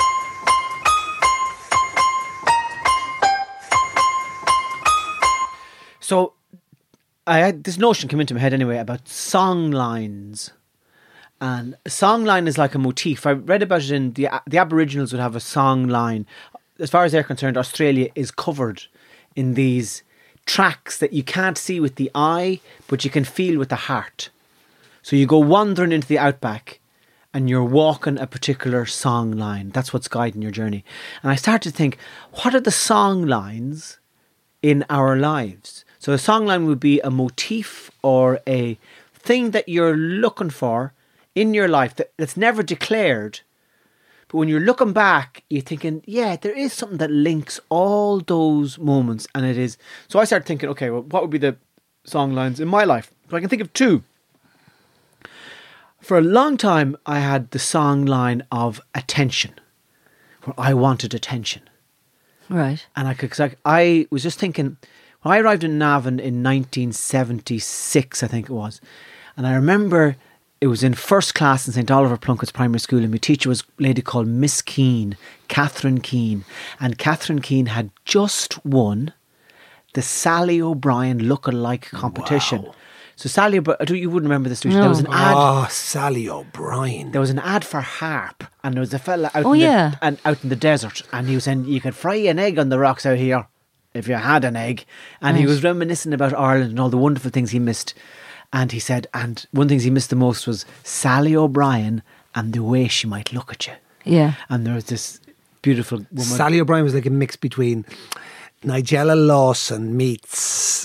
So I had this notion come into my head anyway about song lines. And a song line is like a motif. I read about it in the the Aboriginals would have a song line. As far as they're concerned, Australia is covered in these tracks that you can't see with the eye, but you can feel with the heart. So you go wandering into the outback and you're walking a particular song line. That's what's guiding your journey. And I started to think, what are the song lines in our lives? So a song line would be a motif or a thing that you're looking for in your life that, that's never declared. But when you're looking back, you're thinking, yeah, there is something that links all those moments. And it is. So I started thinking, okay, well, what would be the song lines in my life? So I can think of two. For a long time, I had the song line of attention, where I wanted attention. Right. And I could, cause I, I was just thinking, when I arrived in Navan in nineteen seventy-six, I think it was, and I remember it was in first class in Saint Oliver Plunkett's primary school, and my teacher was a lady called Miss Keane, Catherine Keane, and Catherine Keane had just won the Sally O'Brien look-alike competition. Wow. So Sally O'Brien, you wouldn't remember this, do you? No. There was an ad. Oh, Sally O'Brien. There was an ad for Harp, and there was a fella out, Oh, in, yeah. the, and out in the desert, and he was saying, you could fry an egg on the rocks out here, if you had an egg. And he Right. was reminiscing about Ireland and all the wonderful things he missed. And he said, and one of the things he missed the most was Sally O'Brien and the way she might look at you. Yeah. And there was this beautiful woman. Sally O'Brien was like a mix between Nigella Lawson meets...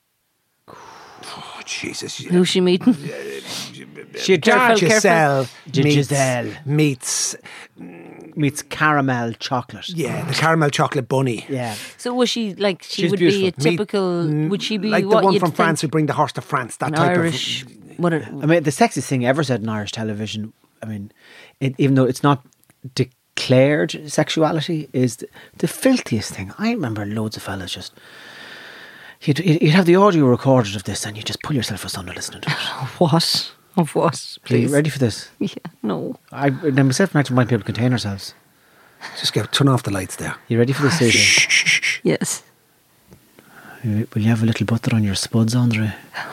Oh, Jesus. Who's she meeting? she Careful, Giselle meets, Giselle. meets... meets caramel chocolate. Yeah, the caramel chocolate bunny. Yeah. So was she like, she She's would be a beautiful. Meet- typical, would she be like what the one you'd from think France who bring the horse to France, that an type Irish, of... what a, I mean, the sexiest thing ever said in Irish television, I mean, it, even though it's not declared sexuality, is the, the filthiest thing. I remember loads of fellas just... You'd, you'd have the audio recorded of this and you just pull yourself asunder listening to it. what? Of what? Are Please. you ready for this? Yeah, no. I, now myself and I might be able to contain ourselves. Just get turn off the lights there. You ready for this, Susan? Yes. Will you have a little butter on your spuds, Andre?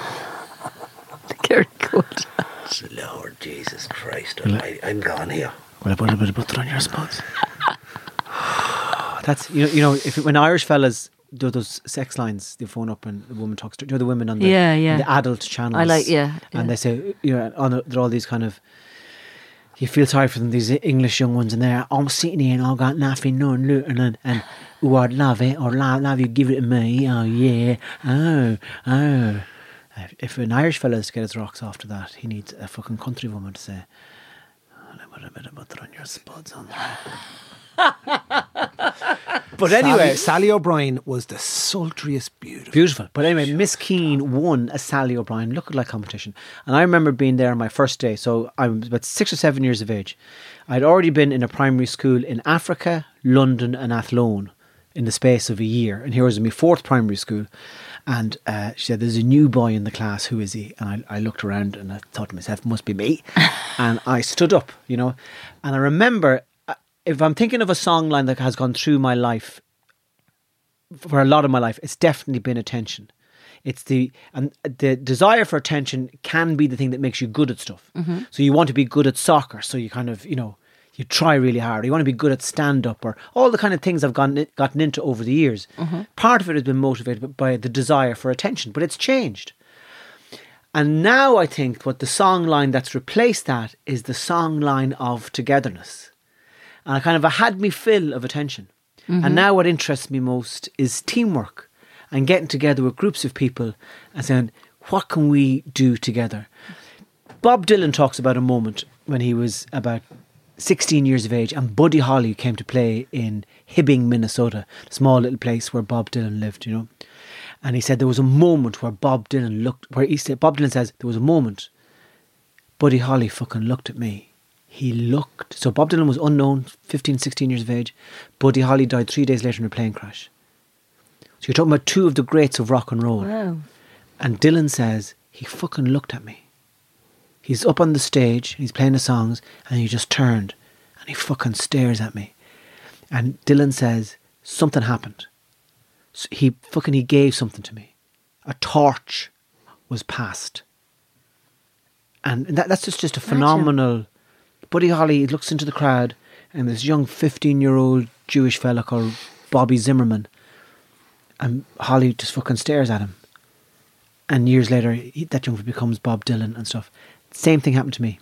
Very good. Lord Jesus Christ, I, I'm gone here. Will I put a bit of butter on your spuds? That's, you know, you know if when Irish fellas do those sex lines, they phone up and the woman talks to, you know, the women on the, Yeah, yeah. the adult channels. I like- yeah, And yeah. they say, you know, on the, they're all these kind of, you feel sorry for them, these English young ones, and they're all sitting here and all got nothing, no, and, and, and oh, I'd love it, or love, love you, give it to me, oh, yeah, oh, oh. If an Irish fella is to get his rocks after that, he needs a fucking country woman to say, oh, I put a bit of butter on your spuds, Andre. But anyway, Sally, Sally O'Brien was the sultriest beautiful. beautiful. But anyway, Miss Keane won a Sally O'Brien look-alike competition, and I remember being there on my first day. So I was about six or seven years of age. I'd already been in a primary school in Africa, London, and Athlone in the space of a year, and here was my fourth primary school. And uh, she said, "There's a new boy in the class. Who is he?" And I, I looked around and I thought to myself, "Must be me." And I stood up, you know, and I remember. If I'm thinking of a song line that has gone through my life, for a lot of my life, it's definitely been attention. It's the and the desire for attention can be the thing that makes you good at stuff. Mm-hmm. So you want to be good at soccer, so you kind of, you know, you try really hard. You want to be good at stand up, or all the kind of things I've gotten gotten into over the years. Mm-hmm. Part of it has been motivated by the desire for attention, but it's changed. And now I think what the song line that's replaced that is the song line of togetherness. And I kind of I had me fill of attention. Mm-hmm. And now what interests me most is teamwork and getting together with groups of people and saying, what can we do together? Bob Dylan talks about a moment when he was about sixteen years of age and Buddy Holly came to play in Hibbing, Minnesota, a small little place where Bob Dylan lived, you know. And he said there was a moment where Bob Dylan looked, where he said, Bob Dylan says, there was a moment, Buddy Holly fucking looked at me. He looked. So Bob Dylan was unknown, fifteen, sixteen years of age. Buddy Holly died three days later in a plane crash. So you're talking about two of the greats of rock and roll. Wow. And Dylan says, he fucking looked at me. He's up on the stage, he's playing the songs, and he just turned and he fucking stares at me. And Dylan says, something happened. So he fucking, he gave something to me. A torch was passed. And that, that's just, just a phenomenal... Buddy Holly looks into the crowd and this young fifteen-year-old Jewish fella called Bobby Zimmerman, and Holly just fucking stares at him. And years later, he, that young fella becomes Bob Dylan and stuff. Same thing happened to me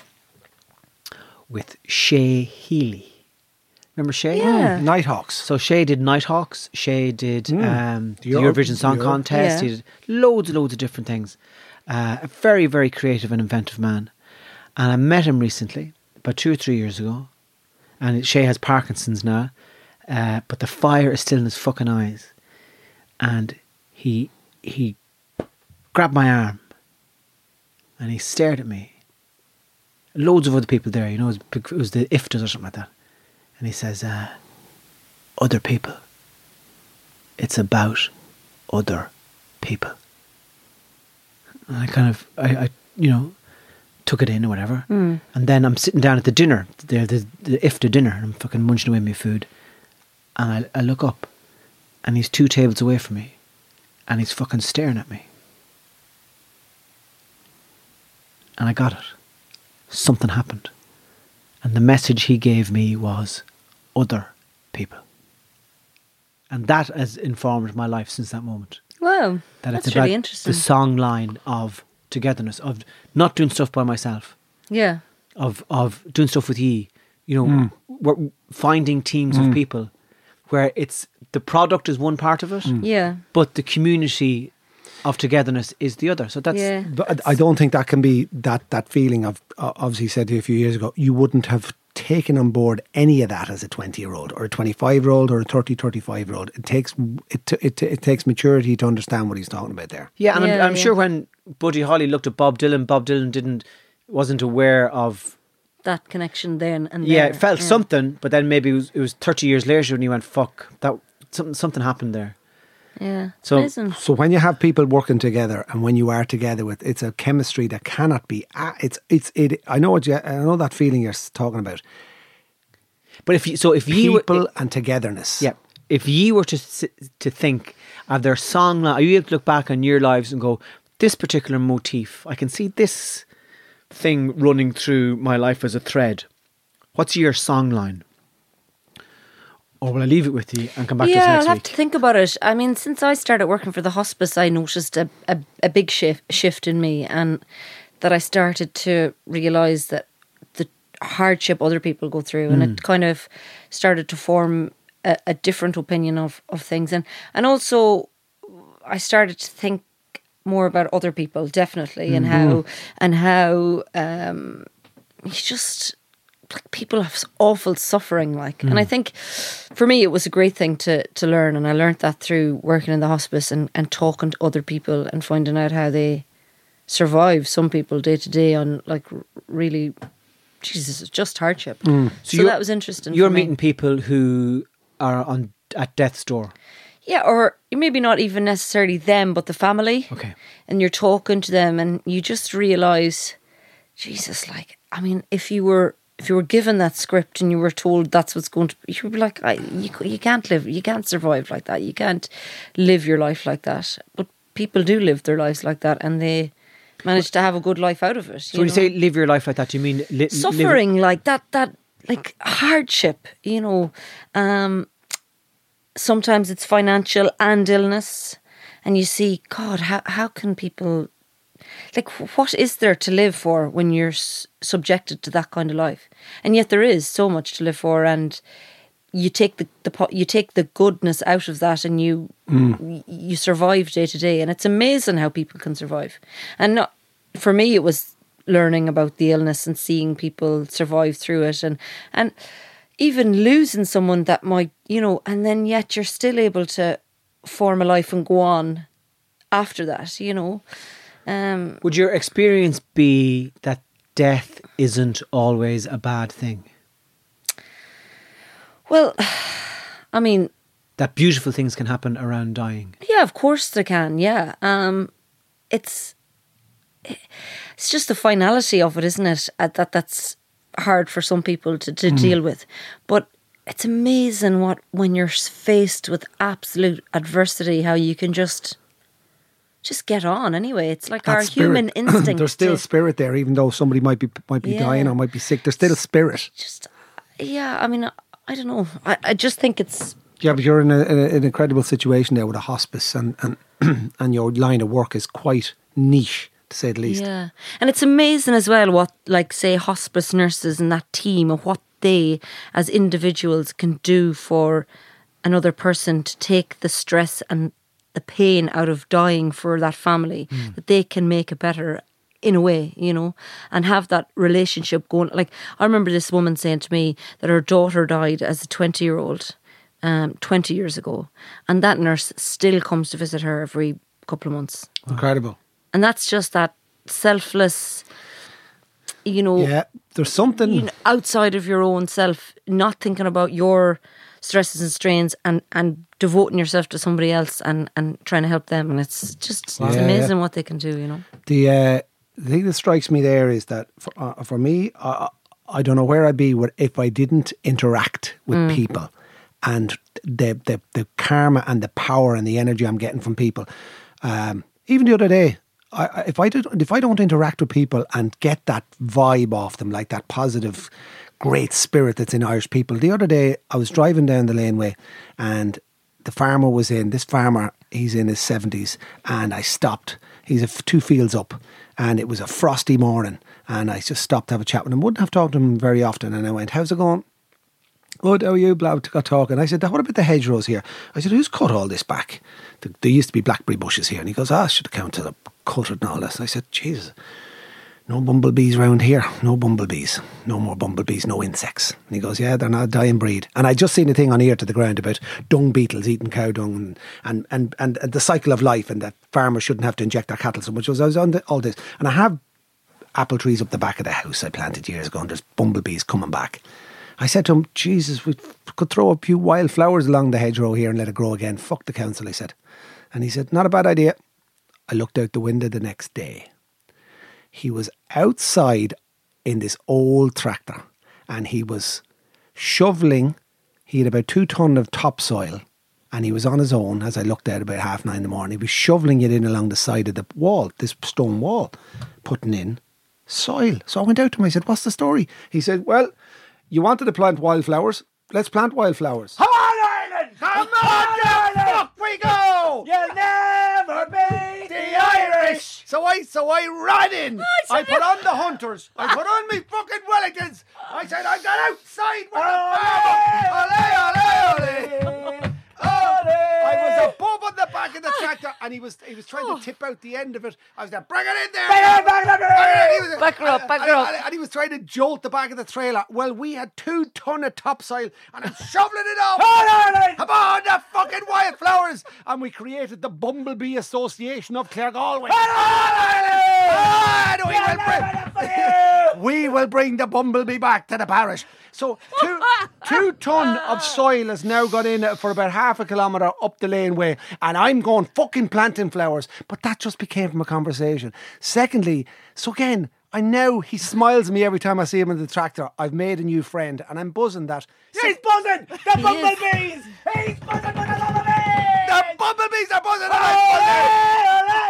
with Shay Healy. Remember Shay? Yeah. Mm, Nighthawks. So Shay did Nighthawks. Shay did Mm. um, the The Euro- Eurovision Song Euro- Contest. Yeah. He did loads and loads of different things. Uh, a very, very creative and inventive man. And I met him recently, about two or three years ago. And Shay has Parkinson's now. Uh, but the fire is still in his fucking eyes. And he he grabbed my arm. And he stared at me. loads of other people there. You know, it was, big- it was the I F Tas or something like that. And he says, uh, other people. It's about other people. And I kind of, I, I you know, took it in or whatever. Mm. And then I'm sitting down at the dinner, the, the, the I F T A dinner, and I'm fucking munching away my food. And I, I look up, and he's two tables away from me, and he's fucking staring at me. And I got it. Something happened. And the message he gave me was other people. And that has informed my life since that moment. Wow, That that's it's about really interesting. the song line of togetherness, of not doing stuff by myself, Yeah, of of doing stuff with ye. You know, we're finding teams of people where it's the product is one part of it, yeah, but the community of togetherness is the other. So that's yeah. But I don't think that can be that that feeling of uh, obviously said to you a few years ago. You wouldn't have taken on board any of that as a twenty year old or a twenty-five year old or a thirty, thirty-five year old. It takes it, t- it, t- it takes maturity to understand what he's talking about there. yeah. And Yeah, I'm, I'm yeah. sure when Buddy Holly looked at Bob Dylan, Bob Dylan didn't wasn't aware of. That connection then and Yeah, there. it felt yeah. something, but then maybe it was, it was thirty years later when he went, "Fuck that." Something something happened there. Yeah, So- amazing. So when you have people working together and when you are together with, it's a chemistry that cannot be. ah, It's it's it. I know what you. I know that feeling you're talking about. But if you, so if you People and togetherness. yeah, if you were to s- to think of their song line, are you able to look back on your lives and go, this particular motif, I can see this thing running through my life as a thread. What's your song line? Or will I leave it with you and come back to Yeah, us I'll next have week? to think about it. I mean, since I started working for the hospice, I noticed a, a, a big shift, shift in me, and that I started to realise that the hardship other people go through, and it kind of started to form a, a different opinion of, of things. And, and also, I started to think more about other people, definitely, and how, and how um, you just... like people have awful suffering, like, and I think for me it was a great thing to to learn, and I learned that through working in the hospice and, and talking to other people and finding out how they survive. Some people day to day on like r- really, Jesus, it's just hardship. So, you're- that was interesting. You're for me. meeting people who are on at death's door. Yeah, or maybe not even necessarily them, but the family. Okay. And you're talking to them, and you just realise, Jesus, like, I mean, if you were if you were given that script and you were told that's what's going to be, you would be like, I, you, you can't live, you can't survive like that. You can't live your life like that. But people do live their lives like that, and they manage to have a good life out of it. So when you say live your life like that, do you mean li- suffering like that, that like hardship, you know. Um, sometimes it's financial and illness, and you see, God, how how can people, like, what is there to live for when you're s- subjected to that kind of life? And yet there is so much to live for, and you take the, the po- you take the goodness out of that, and you y- you survive day to day, and it's amazing how people can survive. And not, for me, it was learning about the illness and seeing people survive through it, and and even losing someone that might, you know, and then yet you're still able to form a life and go on after that, you know. Um, Would your experience be that death isn't always a bad thing? well, I mean, That beautiful things can happen around dying? yeah, of course they can. Yeah, um, it's it's just the finality of it, isn't it? Uh, that that's hard for some people to, to deal with, but it's amazing what when you're faced with absolute adversity, how you can just just get on. Anyway, it's like That our spirit. human instinct. There's still to spirit there, even though somebody might be might be Yeah. dying or might be sick. There's still spirit. just yeah. I mean, I, I don't know. I, I just think it's Yeah, but you're in, a, in a, an incredible situation there with a hospice, and and and your line of work is quite niche, to say the least. Yeah. And it's amazing as well what, like, say, hospice nurses and that team and what they, as individuals, can do for another person to take the stress and the pain out of dying for that family, that they can make it better in a way, you know, and have that relationship going. Like, I remember this woman saying to me that her daughter died as a twenty-year-old um, twenty years ago, and that nurse still comes to visit her every couple of months. Incredible. And that's just that selfless, you know, Yeah, there's something. you know, outside of your own self, not thinking about your stresses and strains, and, and devoting yourself to somebody else and, and trying to help them. And it's just it's Yeah, amazing yeah. what they can do, you know. The uh, the thing that strikes me there is that for, uh, for me, uh, I don't know where I'd be with- if I didn't interact with Mm. people, and the, the the karma and the power and the energy I'm getting from people. Um, even the other day, I, I- if I did, if I don't interact with people and get that vibe off them, like that positive, great spirit that's in Irish people. The other day, I was driving down the laneway, and the farmer was in. This farmer, he's in his seventies, and I stopped. He's a f- two fields up, and it was a frosty morning, and I just stopped to have a chat with him. Wouldn't have talked to him very often, and I went, "How's it going?" "Good, how are you?" Blah, got talking. I said, "What about the hedgerows here?" I said, "Who's cut all this back? There there used to be blackberry bushes here." And he goes, "Ah, I should have counted up, cut it and all this." I said, "Jesus, no bumblebees round here. No bumblebees. No more bumblebees, no insects." And he goes, "Yeah, they're not a dying breed." And I just seen a thing on Ear to the Ground about dung beetles eating cow dung and, and, and, and the cycle of life, and that farmers shouldn't have to inject their cattle so much. I was on the, all this. And I have apple trees up the back of the house I planted years ago, and there's bumblebees coming back. I said to him, "Jesus, we could throw a few wildflowers along the hedgerow here and let it grow again. Fuck the council," I said. And he said, "Not a bad idea." I looked out the window the next day. He was outside in this old tractor, and he was shoveling. He had about two ton of topsoil, and he was on his own as I looked out about half nine in the morning. He was shoveling it in along the side of the wall, this stone wall, putting in soil. So I went out to him. I said, "What's the story?" He said, "Well, you wanted to plant wildflowers. Let's plant wildflowers." Come on, Ireland! Come on, Ireland! Fuck we go! You'll never beat the Irish! So I, so I ran in. I put on the hunters. I put on me fucking Wellingtons. I said, "I got outside with the farmer." Ole, ole, ole. Oh, I was above on the back of the tractor, and he was he was trying to tip out the end of it. I was there, "Bring it in there! Bring it, bring it, bring it!" He was- Back her up, back and- her up. And, and he was trying to jolt the back of the trailer. Well, we had two ton of topsoil, and I'm shoveling it off. Come on, Ireland! Come on, the fucking wildflowers! And we created the Bumblebee Association of Clare Galway. And we will bring, we will bring the bumblebee back to the parish. So two, two ton of soil has now got in for about half a kilometre up the laneway, and I'm going fucking planting flowers. But that just became from a conversation. Secondly, so again, I know he smiles at me every time I see him in the tractor. I've made a new friend, and I'm buzzing that. He's buzzing! The bumblebees! He's buzzing with the bumblebees! The bumblebees are buzzing, and I'm buzzing.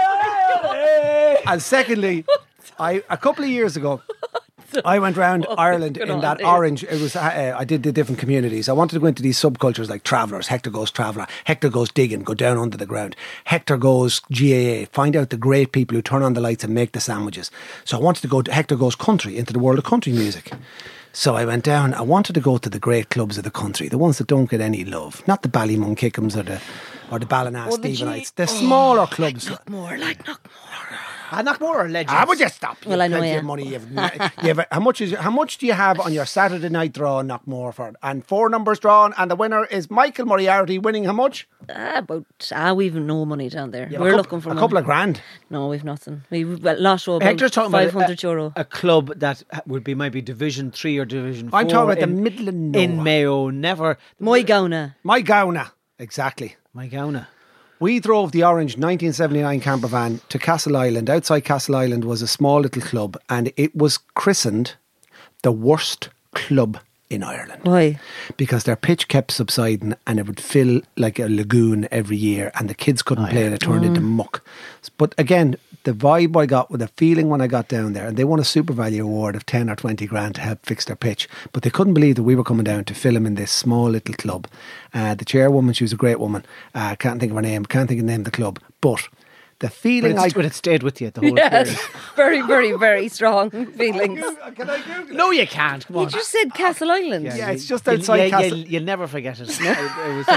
And secondly, I a couple of years ago, I went round Ireland in that orange. It was uh, I did the different communities. I wanted to go into these subcultures like travellers. Hector goes traveller. Hector goes digging. Go down under the ground. Hector goes G A A. Find out the great people who turn on the lights and make the sandwiches. So I wanted to go to Hector goes country, into the world of country music. So I went down. I wanted to go to the great clubs of the country, the ones that don't get any love, not the Ballymun Kickums or the or the Ballina Oh, the Stephenites, G- the smaller clubs. More like Knockmore. Ah, Knockmore are legends. Ah, would you stop? Well, I know, plenty yeah. of money. You've, you've, how much is how much do you have on your Saturday night draw in Knockmore for? And four numbers drawn, and the winner is Michael Moriarty, winning how much? Ah, about ah, we've no money down there. Yeah, We're a coup- looking for a money. couple of grand. No, we've nothing. We well, last show about Hector's talking about five hundred a, euro. a club that would be maybe Division Three or Division Four. I'm talking about the in- middle of in nowhere. Mayo. Never Moy Gauna. My Gauna, exactly. my Gauna. We drove the orange nineteen seventy-nine camper van to Castle Island. Outside Castle Island was a small little club, and it was christened the worst club in Ireland. Why? Because their pitch kept subsiding, and it would fill like a lagoon every year, and the kids couldn't play and it turned into muck. But again, the vibe I got, with the feeling when I got down there, and they won a super value award of ten or twenty grand to help fix their pitch, but they couldn't believe that we were coming down to film in this small little club. Uh, the chairwoman, she was a great woman. I uh, can't think of her name, can't think of the name of the club, but the But, feeling I... it's, but it stayed with you the whole Yes, period. very, very, very strong feelings. Can I Google No, you can't. Come You on. just said Castle Island. Yeah, you- it's just you- outside yeah, Castle- yeah, you'll never forget it. it, it was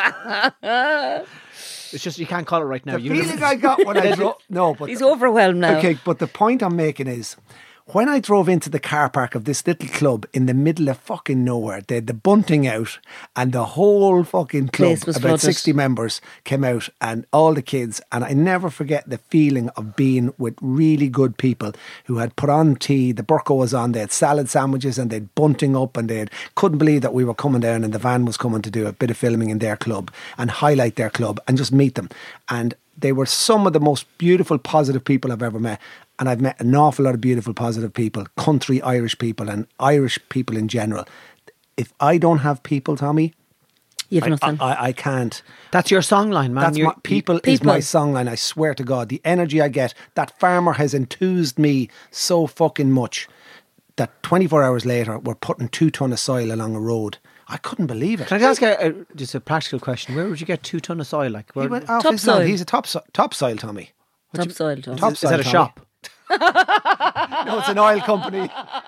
such- it's just you can't call it right now. The You feeling I got when I drove... No, but... He's overwhelmed now. Okay, but the point I'm making is, When I drove into the car park of this little club in the middle of fucking nowhere, they had the bunting out and the whole fucking club, Place was about flooded. sixty members, came out and all the kids. And I never forget the feeling of being with really good people who had put on tea, the burqa was on, they had salad sandwiches and they'd bunting up and they couldn't believe that we were coming down and the van was coming to do a bit of filming in their club and highlight their club and just meet them. And they were some of the most beautiful, positive people I've ever met. And I've met an awful lot of beautiful, positive people, country Irish people and Irish people in general. If I don't have people, Tommy, You have I, nothing. I, I can't. That's your songline, man. That's You're- my, people, is people. my songline, I swear to God. The energy I get, that farmer has enthused me so fucking much that twenty-four hours later, we're putting two ton of soil along a road. I couldn't believe it. Can I ask a, a, just a practical question? Where would you get two ton of soil? Like, where, He went off his Topsoil. land. He's a top, topsoil, Tommy. Topsoil, Tom. Top- is that a Tommy. shop? No, it's an oil company.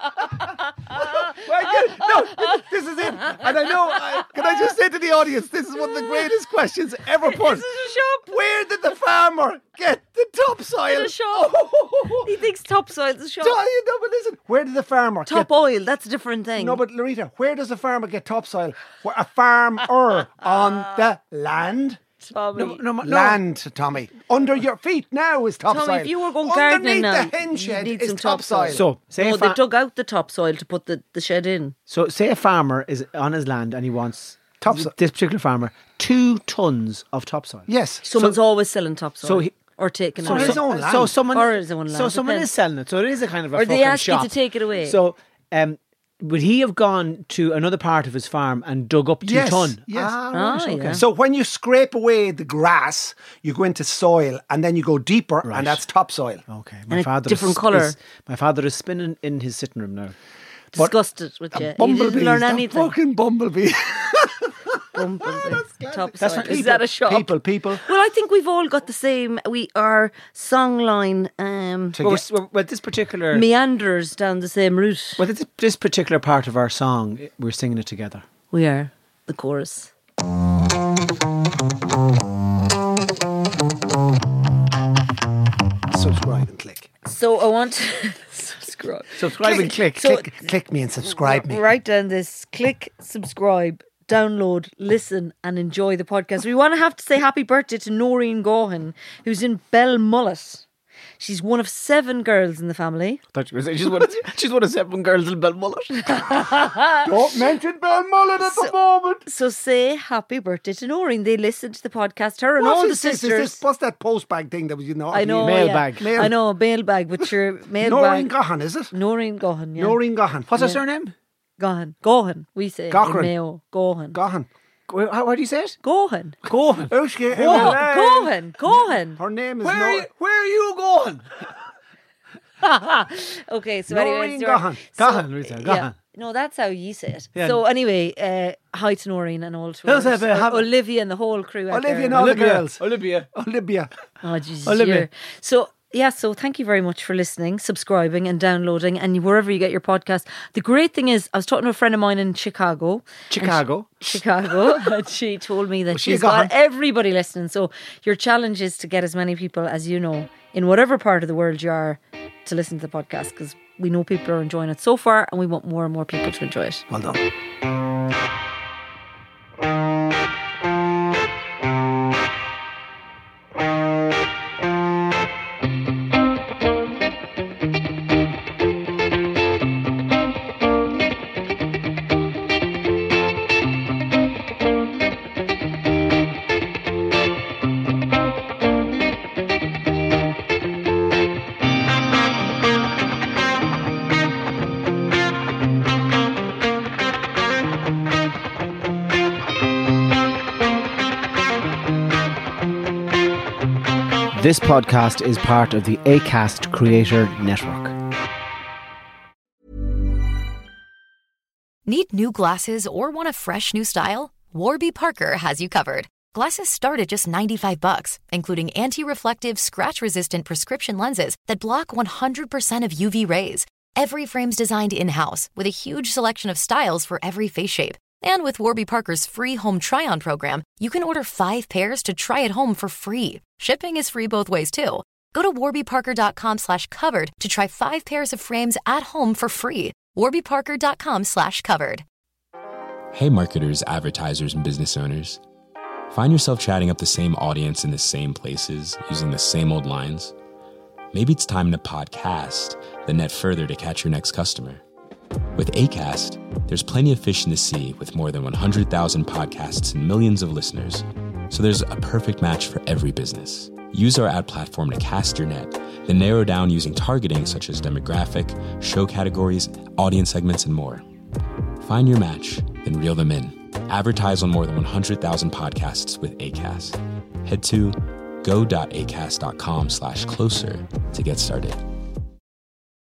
Well, get- no, this is it. And I know, I, can I just say to the audience, this is one of the greatest questions ever put. This is a shop. Where did the farmer get the topsoil? In a shop. He thinks topsoil's a shop. No, but listen, where did the farmer Top get... oil, that's a different thing. No, but Larita, where does a farmer get topsoil? Where a farmer on the land? Tommy. No, no, no. Land, Tommy. Under your feet now is topsoil. Tommy, if you were going gardening now, Underneath the hen you shed need is some topsoil. topsoil. So, say no, if I- they dug out the topsoil to put the, the shed in. So, say a farmer is on his land and he wants Topsoil. this particular farmer two tons of topsoil. Yes. Someone's always selling topsoil. so he- or taking So it his away. own land. So someone, Or his own so land, someone depends. is selling it. So it is a kind of a Or they fucking ask you shop. to take it away. So, um, would he have gone to another part of his farm and dug up two Yes, ton? yes. Ah, Ah, right, okay. yeah. So when you scrape away the grass, you go into soil and then you go deeper Right. and that's topsoil. Okay, And a father different is, colour. is- my father is spinning in his sitting room now. Disgusted with you. You Bumblebees, didn't learn that anything. fucking bumblebee. Bumblebee. Topsoil. That's what Is people- that a shop? People, people. Well, I think we've all got the same. We our songline um, Well, we're, we're- well, this particular, meanders down the same route. well, this, this particular part of our song, we're singing it together. We are the chorus. Subscribe and click. So I want to subscribe. Subscribe and click. So- click, click me and subscribe me. Write down this. Click, subscribe, download, listen, and enjoy the podcast. We want to have to say happy birthday to Noreen Gohan, who's in Belmullet. She's one of seven girls in the family. Thought you were saying she's one, of, she's one of seven girls in Belmullet. Don't mention Belmullet at the moment. So say happy birthday to Noreen. They listen to the podcast. Her and all the is this? Is sisters. this? What's that postbag thing that was, you know? I know. Mailbag. Yeah. Mail- I know, mailbag, but your mailbag. Noreen Gahan, is it? Noreen Gohan, yeah. Noreen Gahan. What's her surname? Gohan. Gohan, we say. Gohan. In Mayo. Gohan. Gahan. How, how do you say it? Gohan. Gohan. Ushke, Go- Gohan. Gohan. Her name is Where, are Nor- you, where are you going? Okay, so Noreen anyway. so- Gahan. so- Gahan, we say, yeah. Gahan. No, that's how you say it. Yeah. So anyway, uh, hi to Noreen and all to How's her- that, uh, have- Olivia and the whole crew out Olivia there. and all the Olivia. girls. Olivia. Olivia. Oh, Jesus. Olivia. you're- So, yeah, so thank you very much for listening, subscribing and downloading and wherever you get your podcast. The great thing is, I was talking to a friend of mine in Chicago. Chicago. Chicago, and she told me that Was she she's a Gahan? got everybody listening. So your challenge is to get as many people as you know in whatever part of the world you are to listen to the podcast, because we know people are enjoying it so far and we want more and more people to enjoy it. Well done. This podcast is part of the Acast Creator Network. Need new glasses or want a fresh new style? Warby Parker has you covered. Glasses start at just ninety-five bucks, including anti-reflective, scratch-resistant prescription lenses that block one hundred percent of U V rays. Every frame's designed in-house with a huge selection of styles for every face shape. And with Warby Parker's free home try-on program, you can order five pairs to try at home for free. Shipping is free both ways, too. Go to warbyparker.com slash covered to try five pairs of frames at home for free. warbyparker.com slash covered. Hey marketers, advertisers, and business owners. Find yourself chatting up the same audience in the same places, using the same old lines? Maybe it's time to podcast, then net further to catch your next customer. With Acast, there's plenty of fish in the sea with more than one hundred thousand podcasts and millions of listeners. So there's a perfect match for every business. Use our ad platform to cast your net, then narrow down using targeting such as demographic, show categories, audience segments, and more. Find your match, then reel them in. Advertise on more than one hundred thousand podcasts with Acast. Head to go.acast.com slash closer to get started.